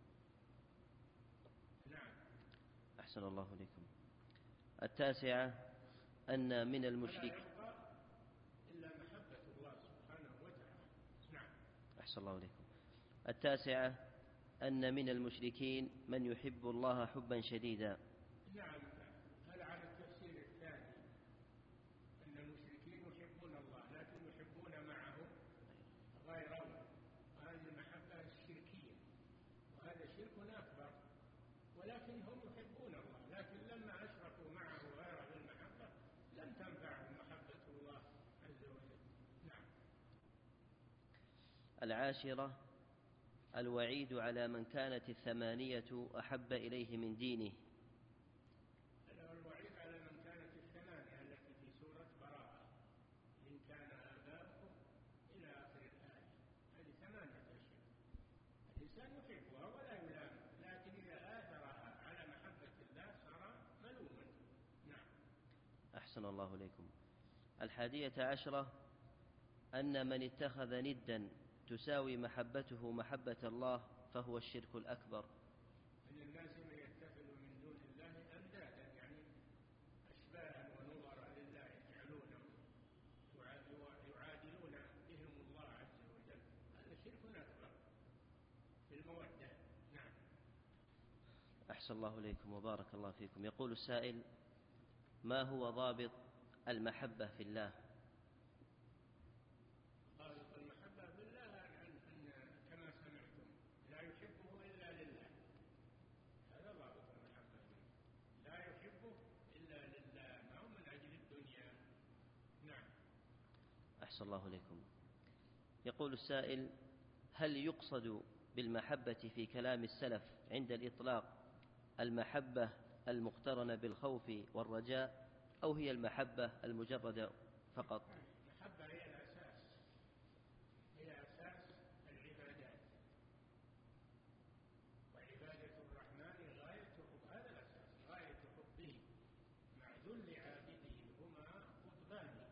نعم. أحسن الله إليكم. التاسعة أن من المشرك ولا يبقى إلا محبة الله سبحانه وتعالى. نعم. أحسن الله إليكم. التاسعة أن من المشركين من يحب الله حبا شديدا. نعم، هذا على التفسير الثاني، أن المشركين يحبون الله لكن يحبون معه غيره، وهذه المحبة الشركية، وهذا شرك أكبر، ولكن هم يحبون الله، لكن لما أشركوا معه غيره بالمحبة لم تنفعهم محبة الله عز وجل. نعم. العاشرة الوعيد على من كانت الثمانية أحب إليه من دينه. الوعيد على من كانت الثمانية التي في سورة براءة: إن كان آباؤكم إلى آخر الآية. هذه 8 أشياء الإنسان يحبها ولا يلام، لكن إذا آثرها على محبة الله صار ملوما. نعم. أحسن الله إليكم. 11 أن من اتخذ ندا تساوي محبته محبة الله فهو الشرك الأكبر. من الناس من يتخذ من دون الله أندادا، يعني أشباها ونظرا لله، يجعلونهم يعادلون بهم الله عز وجل، هذا شرك أكبر في المودة. أحسن الله إليكم وبارك الله فيكم. يقول السائل: ما هو ضابط المحبة في الله؟ ضابط المحبة في الله أن كما سمعتم لا يحبه إلا لله، هذا ضابط المحبة فيه، لا يحبه إلا لله، ما هو من أجل الدنيا. نعم. أحسن الله إليكم. يقول السائل: هل يقصد بالمحبة في كلام السلف عند الإطلاق المحبة المقترنة بالخوف والرجاء، أو هي المحبة المجردة فقط؟ المحبة هي الأساس، هي أساس العبادات، وعبادة الرحمن غاية حب، هذا الأساس، غاية حبه مع ذل عابده هما قطبان،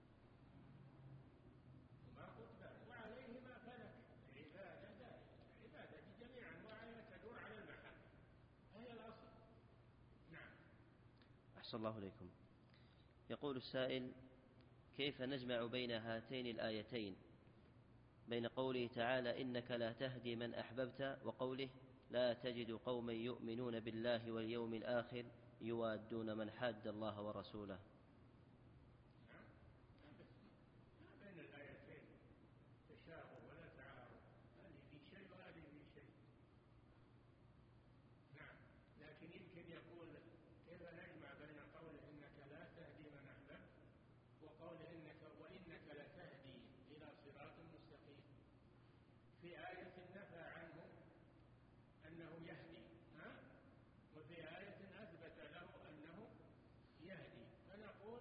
وعليهما فلك العبادة دائما، العبادة بجميع أنواعها تدور على المحبة، هي الأصل. نعم. أحسن الله إليكم. يقول السائل: كيف نجمع بين هاتين الآيتين، بين قوله تعالى إنك لا تهدي من أحببت، وقوله لا تجد قوما يؤمنون بالله واليوم الآخر يوادون من حاد الله ورسوله؟ ما بين الآيتين تشابه ولا تعارض، هذه في شيء وهذه في شيء. نعم. لكن يمكن يقول كيف نجمع بين قوله إنك لا تهدي من أحببت وقوله وإنك لتهدي إلى صراط مستقيم. في آية نفى عنه أنه يهدي، وفي آية أثبت له أنه يهدي، فنقول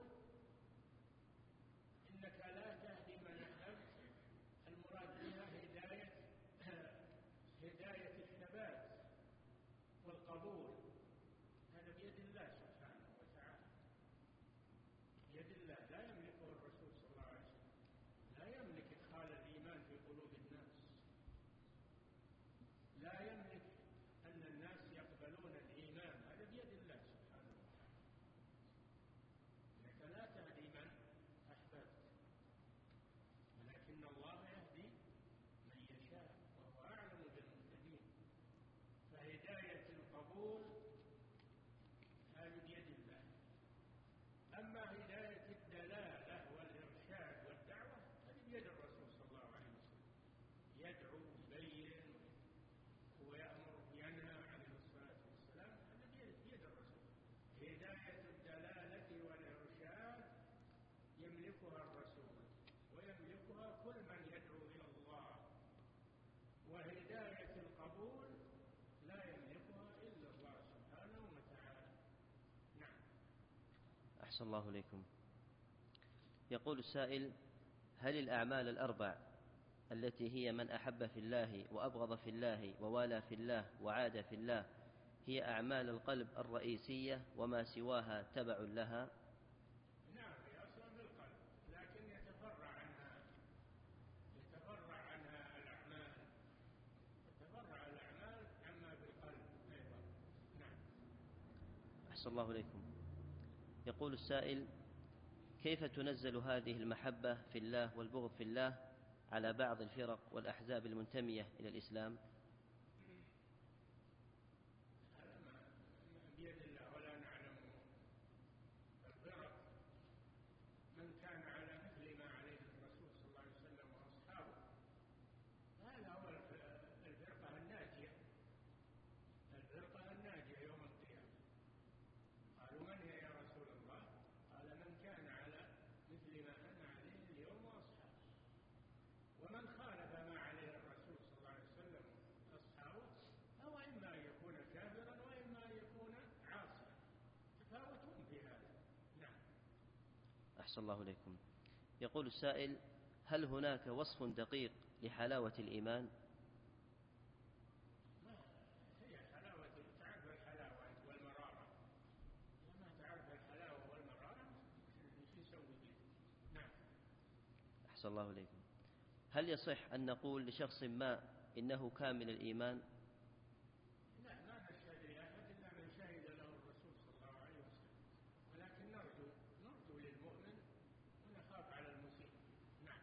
إنك لا تهدي من أحببت المراد بها هداية الثبات والقبول، هذا بيد الله سبحانه وتعالى، بيد الله، لا يملكه الرسول صلى الله عليه وسلم، لا يملك إدخال الإيمان في قلوب الناس، لا يملك أن الناس يقبلون الإيمان، هذا بيد الله سبحانه وتعالى. إنك لا تهدي من أحببت ولكن الله يهدي من يشاء وهو أعلم بالمهتدين، فهداية القبول هذه بيد الله، أما هداية الدلالة والإرشاد والدعوة هذه بيد الرسول صلى الله عليه وسلم، يدعو يبين ويأمر ينهى عليه الصلاة والسلام، هذا بيد الرسول. هداية الدلالة والإرشاد يملكها الرسول ويملكها كل من يدعو إلى الله، وهداية القبول لا يملكها إلا الله سبحانه وتعالى. نعم. أحسن الله إليكم. يقول السائل: هل الأعمال الأربع التي هي من أحب في الله وأبغض في الله ووالى في الله وعاد في الله هي أعمال القلب الرئيسية وما سواها تبع لها؟ نعم، هي أصلا بالقلب، لكن يتفرع عنها الأعمال، يتفرع الأعمال عما بالقلب أيضا. نعم. أحسن الله إليكم. يقول السائل: كيف تنزل هذه المحبة في الله والبغض في الله على بعض الفرق والأحزاب المنتمية إلى الإسلام؟ هذا ما بيد الله ولا نعلم. الفرق من كان على مثل ما عليه الرسول صلى الله عليه وسلم وأصحابه، هذا هو الفرقة الناجية، الفرقة الناجية يوم القيامة. قالوا من هي يا رسول الله؟ قال من كان على مثل ما أنا عليه اليوم وأصحابه، ومن خالف ما عليه الرسول صلى الله عليه وسلم أصحابه هو إما أن يكون كافرا وإما أن يكون عاصيا، تفاوتون في هذا. نعم. أحسن الله إليكم. يقول السائل: هل هناك وصف دقيق لحلاوة الإيمان؟ ما هي حلاوة، تعرف الحلاوة والمرارة، وما تعرف الحلاوة والمرارة شو يسوي به. نعم. أحسن الله إليكم. هل يصح أن نقول لشخص ما إنه كامل الإيمان؟ لا، ما نشهد لأحد إلا من شهد له الرسول صلى الله عليه وسلم، ولكن نرجو للمؤمن ونخاف على المسيء. نعم.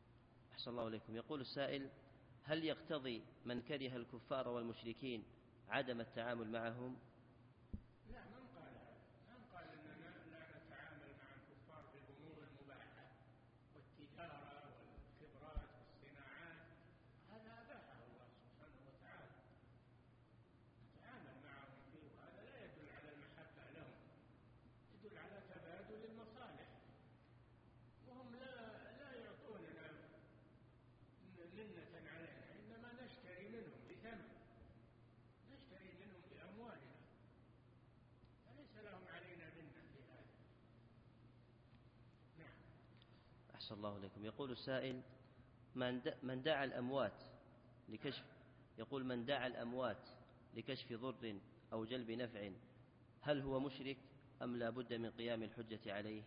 أحسن الله إليكم. يقول السائل: هل يقتضي من كره الكفار والمشركين عدم التعامل معهم؟ لا، من قال هذا؟ من قال أننا لا نتعامل مع الكفار بالأمور المباحة والتجارة والخبرات والصناعات؟ هذا أباحه الله سبحانه وتعالى، نتعامل معهم فيه، وهذا لا يدل على المحبة لهم، يدل على تبادل المصالح، وهم لا يعطوننا منة علينا، إنما نشتري منهم بثمن، نشتري منهم بأموالنا، فليس لهم علينا منة في هذا. نعم. أحسن الله إليكم. يقول السائل: من دعا الأموات لكشف يقول من دعا الأموات لكشف ضر أو جلب نفع، هل هو مشرك أم لا بد من قيام الحجة عليه؟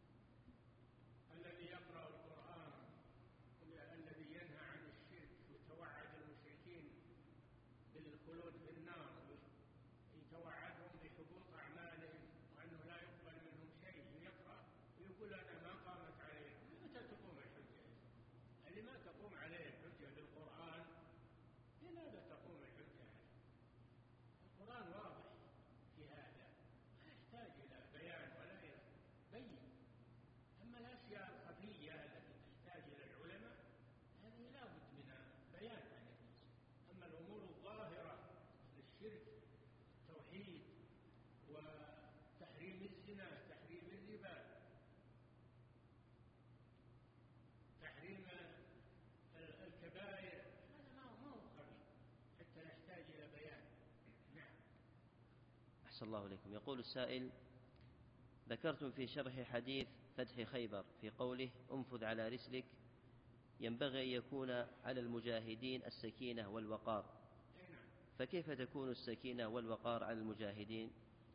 الذي يقرأ القرآن الذي ينهى عن الشرك ويتوعد المشركين بالخلود في النار، يتوعدهم بحبوط أعمالهم وأنه لا يقبل منهم شيء، يقرأ ويقول أنا ما قامت عليه، متى تقوم الحجة؟ اللي ما تقوم عليه الحجة بالقرآن لماذا تقوم الحجة عليه؟ القرآن واضح في هذا، لا يحتاج إلى بيان ولا إلى بين. أما الأشياء الخفية التي تحتاج إلى العلماء هذه لا بد من بيان عن الناس. أما الأمور الظاهرة للشرك، التوحيد، وتحريم الزنا، تحريم الربا، تحريم الكبائر، هذا ما هو خفي حتى يحتاج إلى بيان. نعم. أحسن الله إليكم. يقول السائل: ذكرتم في شرح حديث فتح خيبر في قوله انفذ على رسلك ينبغي أن يكون على المجاهدين السكينة والوقار، فكيف تكون السكينة والوقار على المجاهدين؟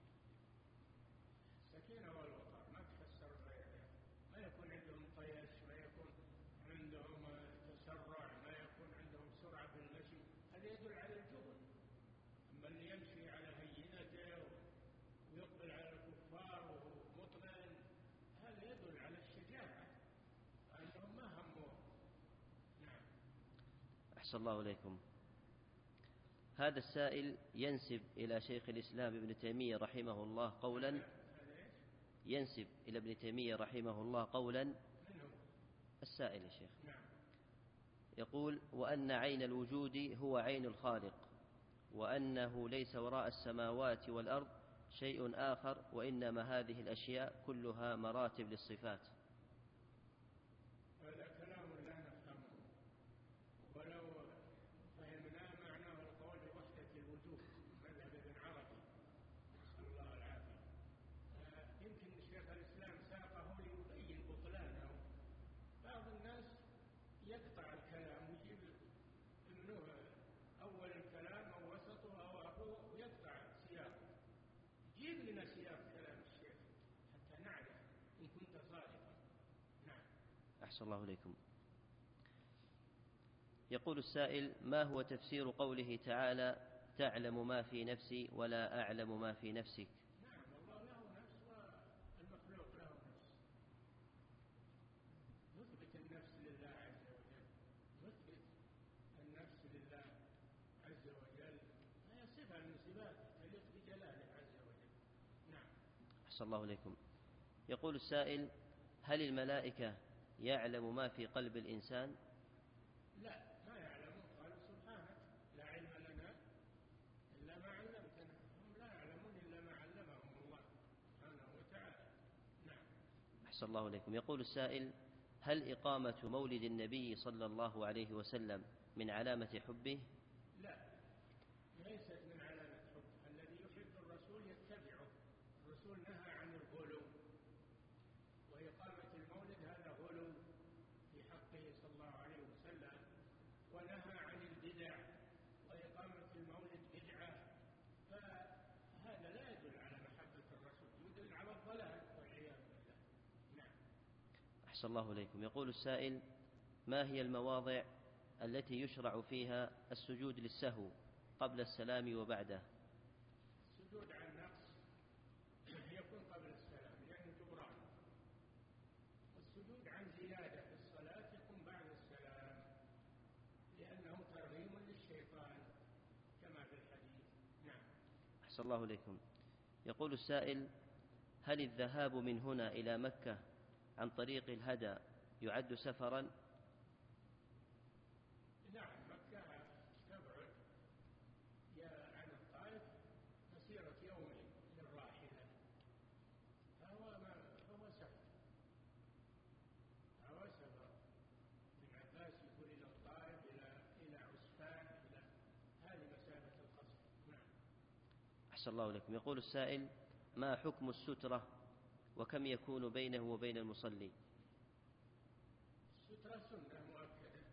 السكينة والوقار ما تفسر غيرها، ما يكون عندهم طيش، ما يكون عندهم تسرع، ما يكون عندهم سرعة في المشي، هذا يدل على الجبن. أما اللي يمشي على هينته ويقبل على الكفار وهو مطمئن، هذا يدل على الشجاعة، أنهم ما هموه. نعم. أحسن الله إليكم. هذا السائل ينسب إلى شيخ الإسلام ابن تيمية رحمه الله قولا، ينسب إلى ابن تيمية رحمه الله قولا، السائل يا شيخ. نعم. يقول: وأن عين الوجود هو عين الخالق، وأنه ليس وراء السماوات والأرض شيء آخر، وإنما هذه الأشياء كلها مراتب للصفات. هذا كلام لا نفهمه، ولو فهمناه معناه القول بوحدة الوجود مذهب ابن عربي نسأل الله العافية. يمكن شيخ الإسلام ساقه ليبين بطلانه. بعض الناس يقطع الكلام ويجيب منه أول الكلام أو وسطه أو آخره ويقطع سياقه. جيب لنا سياق كلام الشيخ حتى نعرف إن كنت صادقا. نعم. أحسن الله إليكم. يقول السائل: ما هو تفسير قوله تعالى تعلم ما في نفسي ولا أعلم ما في نفسك؟ نعم، الله له نفس والمخلوق له نفس. نثبت النفس لله عز وجل، نثبت النفس لله عز وجل، هي صفة من صفاته تليق بجلاله عز وجل. نعم. أحسن الله إليكم. يقول السائل: هل الملائكة يعلم ما في قلب الإنسان؟ لا، ما يعلم. قال سبحانك لا علم لنا إلا ما علمتنا، هم لا يعلمون إلا ما علمهم الله سبحانه وتعالى. نعم. أحسن الله إليكم. يقول السائل: هل إقامة مولد النبي صلى الله عليه وسلم من علامة حبه؟ لا، ليست من علامة حب. الذي يحب الرسول يتبعه. الرسول نهى عن الغلو، وإقامة المولد هذا غلو في حقه صلى الله عليه وسلم، ونهى عن البدع، وإقامة المولد بدعة، فهذا لا يدل على محبة الرسول، يدل على الضلال والعياذ بالله. نعم. أحسن الله إليكم. يقول السائل: ما هي المواضع التي يشرع فيها السجود للسهو قبل السلام وبعده؟ السجود عن نقص يكون قبل السلام لأنه جبران، والسجود عن زيادة في الصلاة يكون بعد السلام لأنه ترغيم للشيطان كما في الحديث. أحسن الله إليكم. يقول السائل: هل الذهاب من هنا إلى مكة عن طريق الهدى يعد سفرا؟ نعم، مكة تبعد عن الطائف مسيرة يومين للراحلة، فهو سفر. ابن عباس يقول إلى الطائف إلى عسفان، إلى هذه مسافة القصر. نعم. أحسن الله إليكم. يقول السائل: ما حكم السترة وكم يكون بينه وبين المصلي؟ السترة سنة مؤكدة،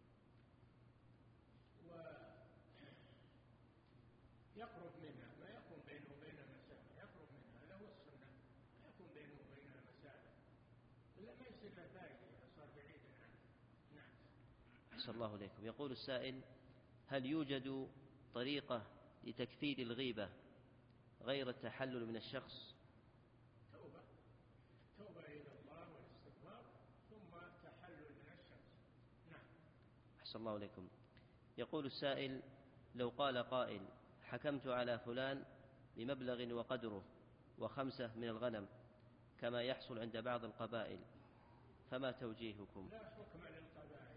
ويقرب منها، ما يكون بينه وبين مسافة، يقرب منها، هذا هو السنة، ما يكون بينه وبينها مسافة، إلا ما يصير له فائدة إذا صار بعيدا عنه. نعم. أحسن الله إليكم. يقول السائل: هل يوجد طريقة لتكفير الغيبة غير التحلل من الشخص؟ توبة إلى الله والاستغفار ثم تحلل من الشخص. نعم. أحسن الله إليكم. يقول السائل: لو قال قائل: حكمت على فلان بمبلغ وقدره 5 من الغنم كما يحصل عند بعض القبائل، فما توجيهكم؟ لا حكم للقبائل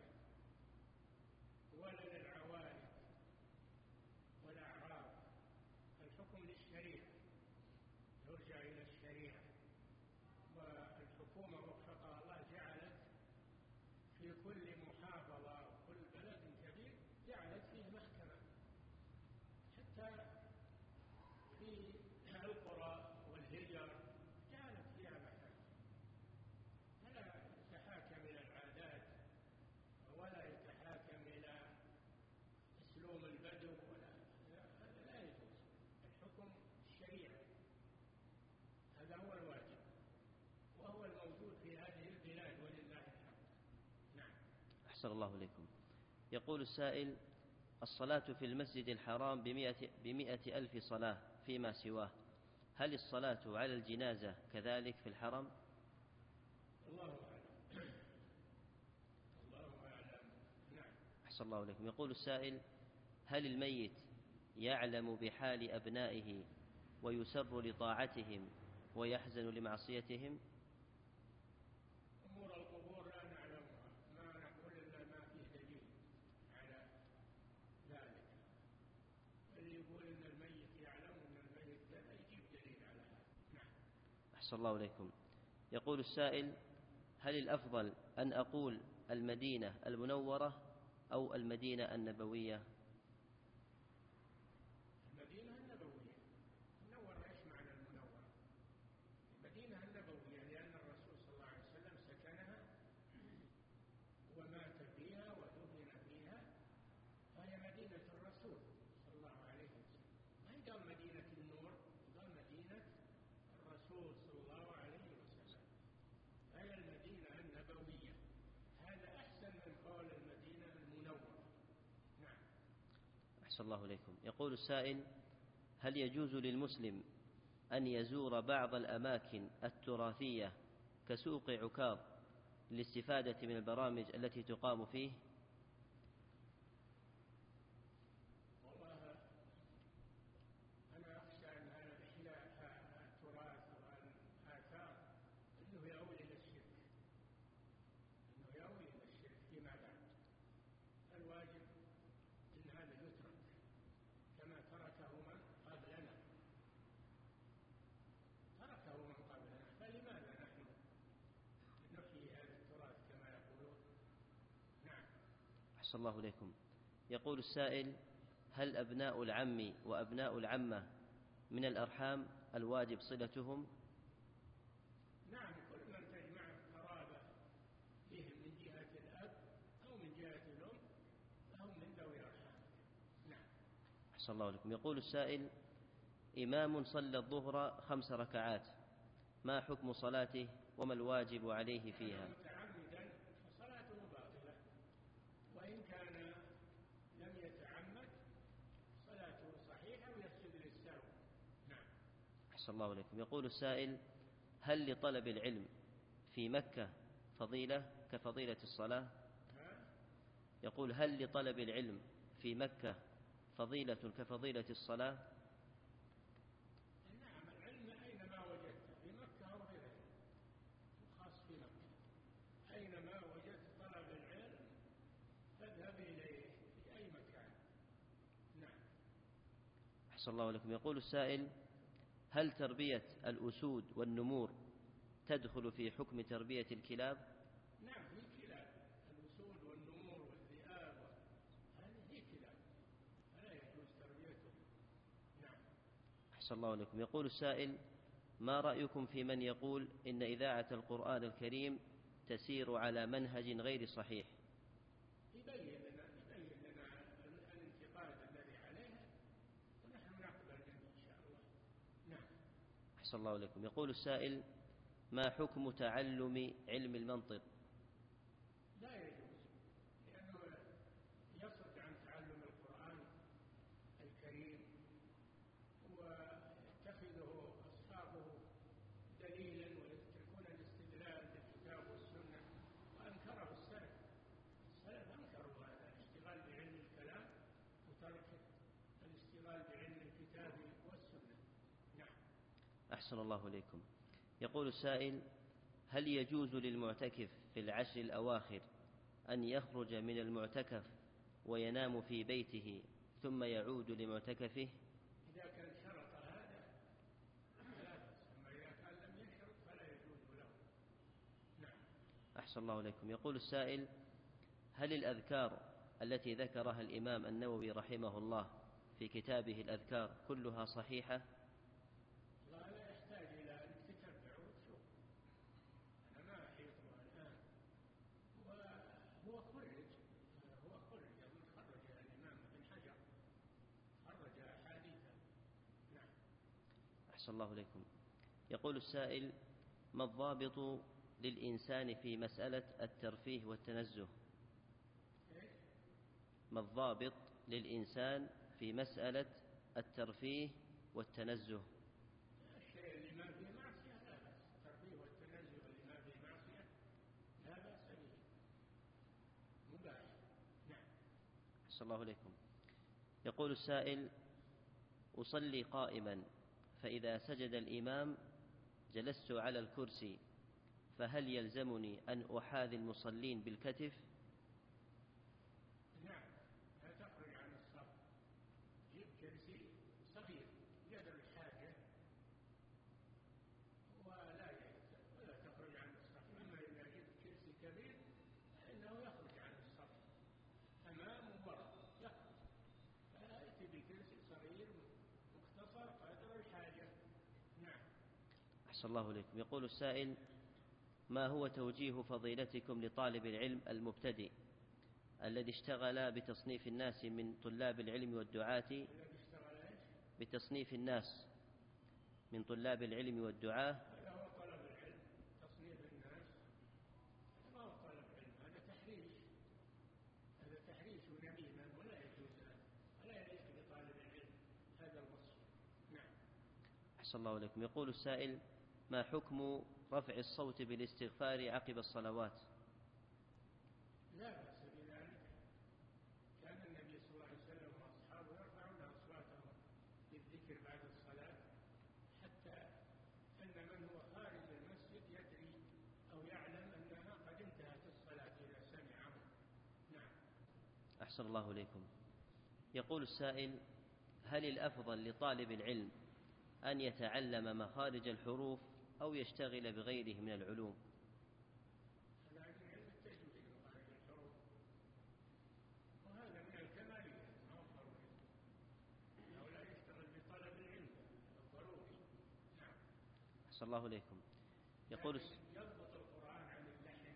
ولا للعوائد والأعراف، الحكم للشريعة، يرجع إلى الشريعة. والحكومة وفقها الله جعلت في كل محافظة وكل بلد كبير جعلت فيه محكمة، حتى في القرى والهجر جعلت فيها محاكم، فلا يتحاكم إلى العادات ولا يتحاكم إلى أسلوب البدو، هذا لا يجوز. الحكم الشريعة، هذا هو الواجب وهو الموجود في هذه البلاد ولله الحمد. نعم. أحسن الله إليكم. يقول السائل: الصلاة في المسجد الحرام ب100 ألف صلاة فيما سواه، هل الصلاة على الجنازة كذلك في الحرم؟ الله أعلم. الله أعلم. نعم. أحسن الله إليكم. يقول السائل: هل الميت يعلم بحال أبنائه ويسر لطاعتهم ويحزن لمعصيتهم؟ أمور القبور لا نعلمها، ما نقول إلا ما فيه دليل على ذلك. اللي يقول إن الميت يعلم إن الميت كذا يجيب دليل على هذا. نعم. أحسن الله إليكم. يقول السائل: هل الأفضل أن أقول المدينة المنورة أو المدينة النبوية؟ المدينة النبوية. المنورة إيش معنى المنورة؟ المدينة النبوية لأن الرسول صلى الله عليه وسلم سكنها ومات فيها ودفن فيها، فهي مدينة الرسول صلى الله عليه وسلم. ما يقال مدينة النور، يقال مدينة الرسول صلى الله عليه وسلم، فهي المدينة النبوية. هذا أحسن من قول المدينة المنورة. نعم. أحسن الله إليكم. يقول السائل: هل يجوز للمسلم أن يزور بعض الأماكن التراثية كسوق عكاظ للاستفادة من البرامج التي تقام فيه؟ والله أنا أخشى أن هذا إحياء التراث والآثار أنه يؤول إلى الشرك، فيما بعد. الواجب أن هذا يترك كما تركه من قبلنا، فلماذا نحن نحيي هذا التراث كما يقولون؟ نعم. أحسن الله إليكم. يقول السائل: هل أبناء العم وأبناء العمة من الأرحام الواجب صلتهم؟ نعم، كل من تجمع قرابة بهم من جهة الأب أو من جهة الأم فهم من ذوي أرحام. نعم. أحسن الله إليكم. يقول السائل: إمام صلى الظهر 5 ركعات، ما حكم صلاته وما الواجب عليه فيها؟ متعمدا فصلاته باطلة، وإن كان لم يتعمد صلاته صحيحة ويسجد للسهو. نعم. أحسن الله إليكم. يقول السائل: هل لطلب العلم في مكة فضيلة كفضيلة الصلاة؟ يقول: هل لطلب العلم في مكة فضيلة كفضيلة الصلاة؟ أحسن الله لكم. يقول السائل: هل تربية الأسود والنمور تدخل في حكم تربية الكلاب؟ نعم، هي كلاب. الأسود والنمور والذئاب هذه هي كلاب، فلا يجوز تربيتهم. نعم. أحسن الله لكم. يقول السائل: ما رأيكم في من يقول إن إذاعة القرآن الكريم تسير على منهج غير صحيح؟ يبين لنا الانتقاد الذي عليها ونحن نقبل منه إن شاء الله. نعم. أحسن الله لكم. يقول السائل: ما حكم تعلم علم المنطق؟ لا يجوز، لأنه يصد عن تعلم القرآن الكريم ويتخذه أصحابه دليلا ويتركون الاستدلال بالكتاب والسنة، وأنكره السلف أنكروا هذا الاشتغال بعلم الكلام وترك الاشتغال بعلم الكتاب والسنة. نعم. أحسن الله إليكم. يقول السائل: هل يجوز للمعتكف في العشر الأواخر أن يخرج من المعتكف وينام في بيته ثم يعود لمعتكفه؟ إذا كان شرط هذا لا بأس، أما إذا كان لم يشرط فلا يجوز له. نعم. أحسن الله إليكم. يقول السائل: هل الأذكار التي ذكرها الإمام النووي رحمه الله في كتابه الأذكار كلها صحيحة؟ لا يحتاج إلى أن تتبع وتشوف، أنا ما أحيطها الآن. وهو خرج يقول خرج الإمام ابن حجر، خرج أحاديثه. نعم. أحسن الله إليكم. يقول السائل: ما الضابط للإنسان في مسألة الترفيه والتنزه؟ ما الضابط للإنسان في مسألة الترفيه والتنزه؟ الشيء اللي ما فيه معصية لا بأس، الترفيه والتنزه اللي ما فيه معصية لا بأس به، مباح. نعم. أحسن الله إليكم. يقول السائل: أصلي قائما، فإذا سجد الإمام جلست على الكرسي، فهل يلزمني أن أحاذي المصلين بالكتف؟ نعم، لا تخرج عن الصف، جيب كرسي صغير قدر الحاجة ولا تخرج عن الصف. أما إذا جبت كرسي كبير فإنه يخرج عن الصف أمام ووراء، يخرج، فيأتي بكرسي صغير مختصر قدر الحاجة. نعم. أحسن الله إليكم. يقول السائل: ما هو توجيه فضيلتكم لطالب العلم المبتدئ الذي اشتغل بتصنيف الناس من طلاب العلم والدعاة، بتصنيف الناس من طلاب العلم والدعاة؟ هذا هو طلب العلم، تصنيف الناس، هذا ما هو طلب علم، هذا تحريش ونميمة، ولا يجوز هذا، ولا يليق بطالب العلم هذا الوصف. نعم. أحسن الله إليكم. يقول السائل: ما حكم رفع الصوت بالاستغفار عقب الصلوات؟ لا بأس بذلك، كان النبي صلى الله عليه وسلم وأصحابه يرفعون أصواتهم بالذكر بعد الصلاة، حتى أن من هو خارج المسجد يدري أو يعلم أنها قد انتهت الصلاة إذا سمعه. نعم. أحسن الله إليكم. يقول السائل: هل الأفضل لطالب العلم أن يتعلم مخارج الحروف أو يشتغل بغيره من العلوم؟ العلم التجويد مخارج الحروف، وهذا من الكمالية، ما هو ضروري، أو لا يشتغل بطلب العلم ضروري. نعم. أحسن الله إليكم. يقول يضبط القرآن عن اللحن،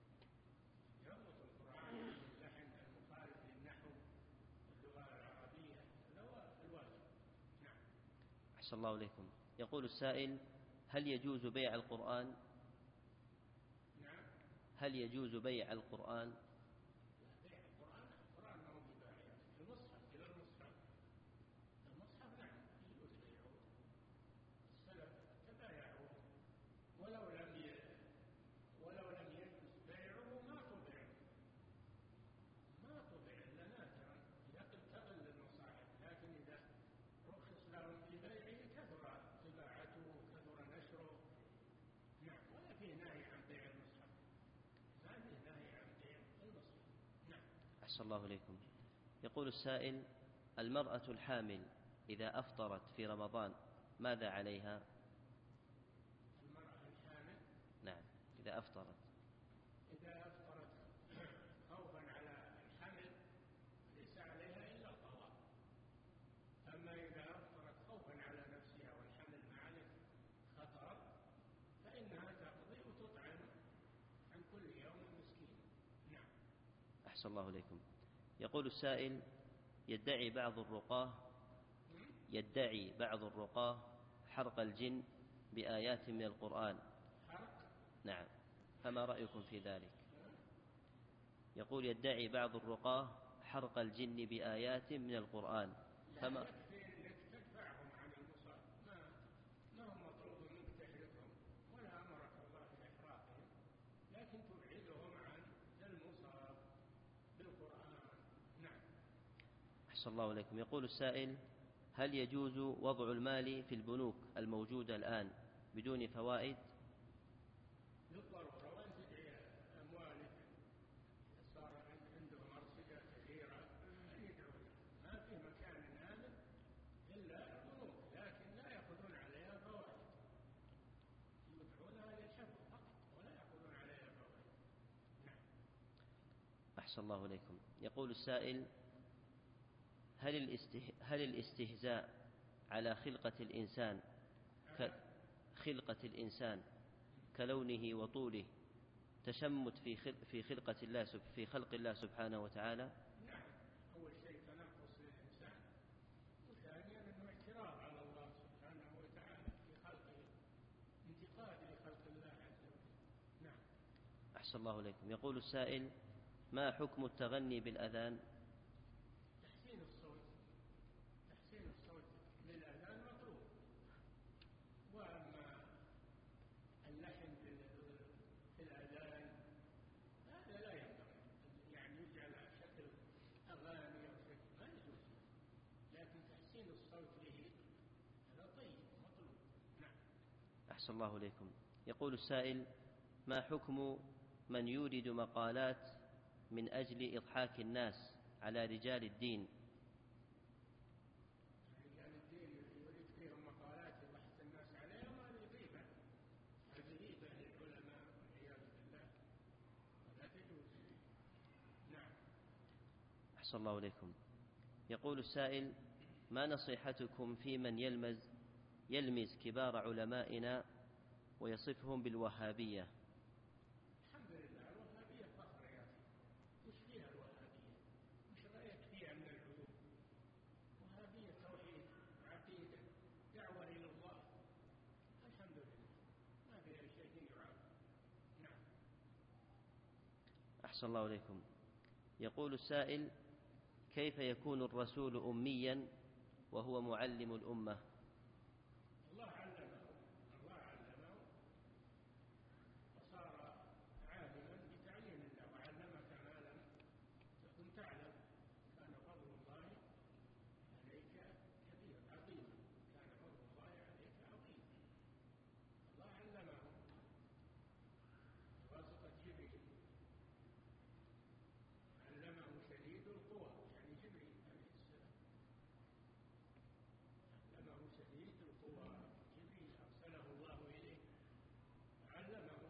المخالف للنحو واللغة العربية، هذا هو الواجب. نعم. أحسن الله إليكم. يقول السائل: هل يجوز بيع القرآن؟ نعم. هل يجوز بيع القرآن؟ لا، بيع القرآن ما هو بباع، المصحف إلى المصحف نعم يجوز بيعه، السلف تبايعوا، ولو لم يجوز بيعه ما طبع إلا نادرا تقل المصاحف، لكن إذا رخص لهم في بيعه كثر طباعته وكثر نشره. نعم. ولا فيه نهي عن بيع المصحف، ما فيه نهي عن بيع المصحف. نعم. أحسن الله إليكم. يقول السائل: المرأة الحامل إذا أفطرت في رمضان ماذا عليها؟ المرأة الحامل نعم، إذا أفطرت خوفا على الحمل ليس عليها إلا القضاء. أما إذا أفطرت خوفا على نفسها والحمل ما عليه خطر فإنها تقضي وتطعم عن كل يوم مسكين. نعم. أحسن الله إليكم. يقول السائل: يدعي بعض الرقاة حرق الجن بآيات من القرآن. حرق؟ نعم، فما رأيكم في ذلك؟ يقول: يدعي بعض الرقاة حرق الجن بآيات من القرآن، فما يكفي أنك تدفعهم عن المصاب، ما هو مطلوب منك تحرقهم ولا أمرك الله بإحراقهم، لكن تبعدهم عن المصاب بالقرآن. نعم. أحسن الله إليكم. يقول السائل: هل يجوز وضع المال في البنوك الموجودة الآن بدون فوائد؟ بالضرورة، وأن تدعي أموالك صار عندهم أرصدة كثيرة أن يدعوا لها. ما في مكان آمن إلا البنوك، لكن لا يأخذون عليها فوائد، يدعونها للحفظ فقط ولا يأخذون عليها فوائد. نعم. أحسن الله إليكم. يقول السائل: هل الاستهزاء على خلقة الإنسان كلونه وطوله تشمت في خلق الله سبحانه وتعالى؟ نعم. أول شيء تنقص للإنسان، وثانيا أنه اعتراض على الله سبحانه وتعالى في خلقه، انتقاد لخلق الله عز وجل. نعم. أحسن الله إليكم. يقول السائل: ما حكم التغني بالأذان؟ تحسين الصوت للأذان مطلوب، وأما اللحن في الأذان هذا لا ينبغي، يعني يجعل على شكل أغاني أو شكل، ما يجوز، لكن تحسين الصوت به هذا طيب مطلوب. نعم. أحسن الله إليكم. يقول السائل: ما حكم من يورد مقالات من أجل إضحاك الناس على رجال الدين؟ رجال الدين يريد فيهم مقالات يضحك الناس عليها، وهذه غيبة، للعلماء والعياذ بالله، ولا تجوز. نعم. أحسن الله إليكم. يقول السائل: ما نصيحتكم في من يلمز كبار علمائنا ويصفهم بالوهابية؟ الحمد لله، الوهابية فخر يا أخي، وش فيها الوهابية؟ وش رأيك فيها من العلوم؟ وهابية توحيد، عقيدة، دعوة إلى الله، الحمد لله، ما فيها شيء يعاب. نعم. أحسن الله إليكم. يقول السائل: كيف يكون الرسول أميا وهو معلم الأمة؟ الله علمه وصار عالما بتعليم الله، وعلمك ما لم تكن تعلم، كان فضل الله عليك كبير عظيما، كان فضل الله عليك عظيما. الله علمه بواسطة جبريل، علمه شديد القوى، يعني جبريل عليه السلام علمه شديد القوى، جبريل أرسله الله إليه علمه،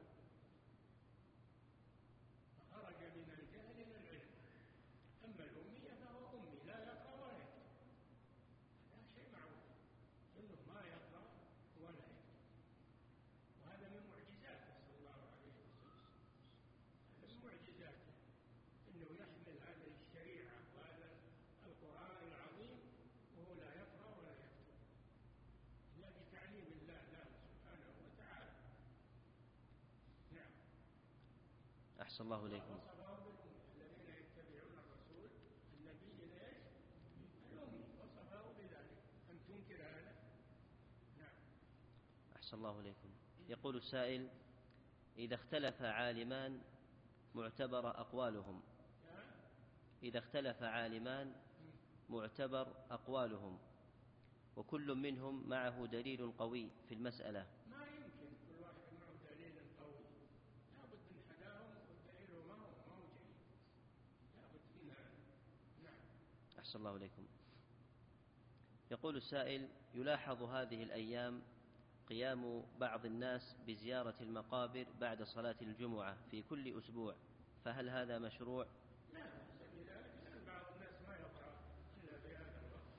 فخرج من الجهل إلى العلم. أما الأمية فهو أمي، لا يقرأ ولا يكتب، هذا شيء معروف، إنه ما يقرأ ولا يكتب، وهذا من معجزاته صلى الله عليه وسلم، هذا من معجزاته إنه يحمل هذه الشريعة وهذا القرآن العظيم وهو لا يقرأ ولا يكتب إلا بتعليم الله له سبحانه وتعالى. نعم. أحسن الله إليكم. وصفه الذين يتبعون الرسول النبي الأمي، وصفه بذلك، أن تنكر هذا؟ نعم. أحسن الله إليكم. يقول السائل: إذا اختلف عالمان معتبر أقوالهم وكل منهم معه دليل قوي في المسألة، ما يمكن كل واحد معه دليل قوي، لابد من حداهم والدليل ما هو جيد، لابد من. نعم. أحسن الله إليكم. يقول السائل: يلاحظ هذه الأيام قيام بعض الناس بزيارة المقابر بعد صلاة الجمعة في كل أسبوع، فهل هذا مشروع؟ لا بأس بذلك، لأن بعض الناس ما يقرأ إلا في هذا الوقت.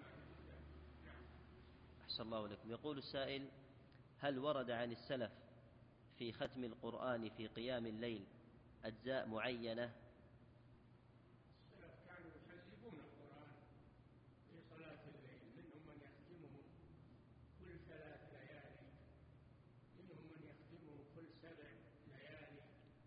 أحسن الله إليكم. يقول السائل: هل ورد عن السلف في ختم القرآن في قيام الليل أجزاء معينة؟ السلف كانوا يحزبون القرآن في صلاة الليل، منهم من يختمه كل 3 ليالي، منهم من يختمه كل 7 ليالي،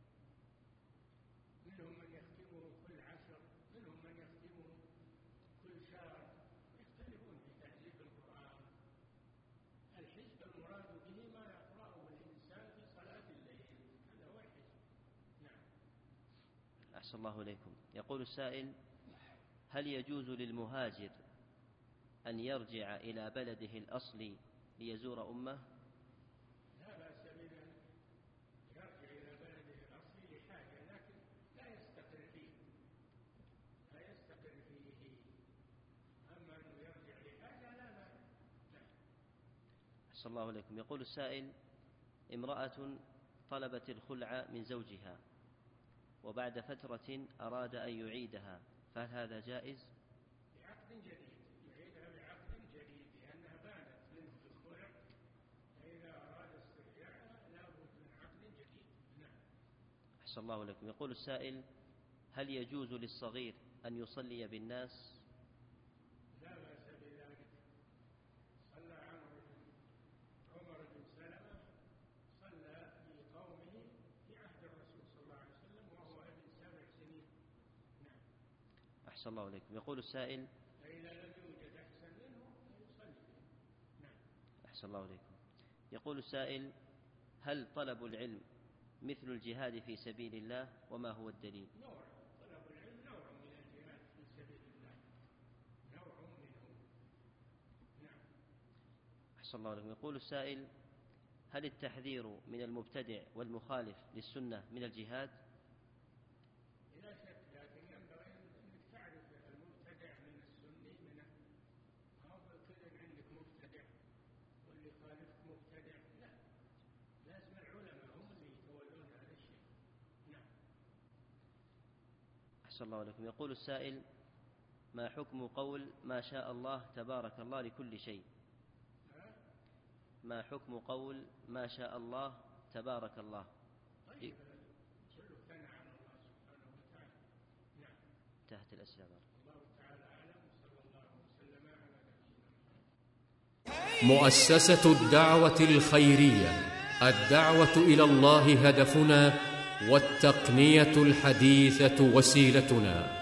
منهم من يختمه كل 10، منهم من يختمه كل شهر، يختلفون في تحزيب القرآن. الحزب المراد به ما يقرأه الإنسان في صلاة الليل، هذا هو الحزب. نعم. أحسن الله إليكم. يقول السائل: هل يجوز للمهاجر أن يرجع إلى بلده الأصلي ليزور أمه؟ لا بأس بأن يرجع إلى بلده الأصلي لحاجة، لكن لا يستقر فيه، أما أنه يرجع لحاجة لا. أحسن الله إليكم. يقول السائل: امرأة طلبت الخلع من زوجها وبعد فترة أراد أن يعيدها، فهل هذا جائز؟ بعقد جديد، يعيدها بعقد جديد، لأنها بانت منه في الخلع، فإذا أراد استرجاعها لا بد من عقد جديد. نعم. أحسن الله إليكم. يقول السائل: هل يجوز للصغير أن يصلي بالناس؟ لا بأس بذلك. صلى عمر بن سلمة صلى في قومه في عهد الرسول صلى الله عليه وسلم وهو ابن 7 سنين. نعم. أحسن الله إليكم. يقول السائل: فإذا لم يوجد أحسن منه يصلي. نعم. أحسن الله إليكم. يقول السائل: هل طلب العلم مثل الجهاد في سبيل الله، وما هو الدليل؟ نوع، طلب العلم نوع من الجهاد في سبيل الله، نوع منه. نعم. أحسن الله إليكم. يقول السائل: هل التحذير من المبتدع والمخالف للسنة من الجهاد؟ لا شك، لكن ينبغي أنك تعرف المبتدع من السني منه، ما هو كذا عندك مبتدع واللي خالفك مبتدع، لا، لازم العلماء هم اللي يتولون هذا الشيء. نعم. أحسن الله إليكم. يقول السائل: ما حكم قول ما شاء الله تبارك الله لكل شيء؟ ما حكم قول ما شاء الله تبارك الله؟ طيب، كله كان عن الله سبحانه وتعالى. نعم. انتهت الأسئلة. الله تعالى أعلم، صلى الله وسلم على نبينا محمد. مؤسسة الدعوة الخيرية، الدعوة إلى الله هدفنا، والتقنية الحديثة وسيلتنا.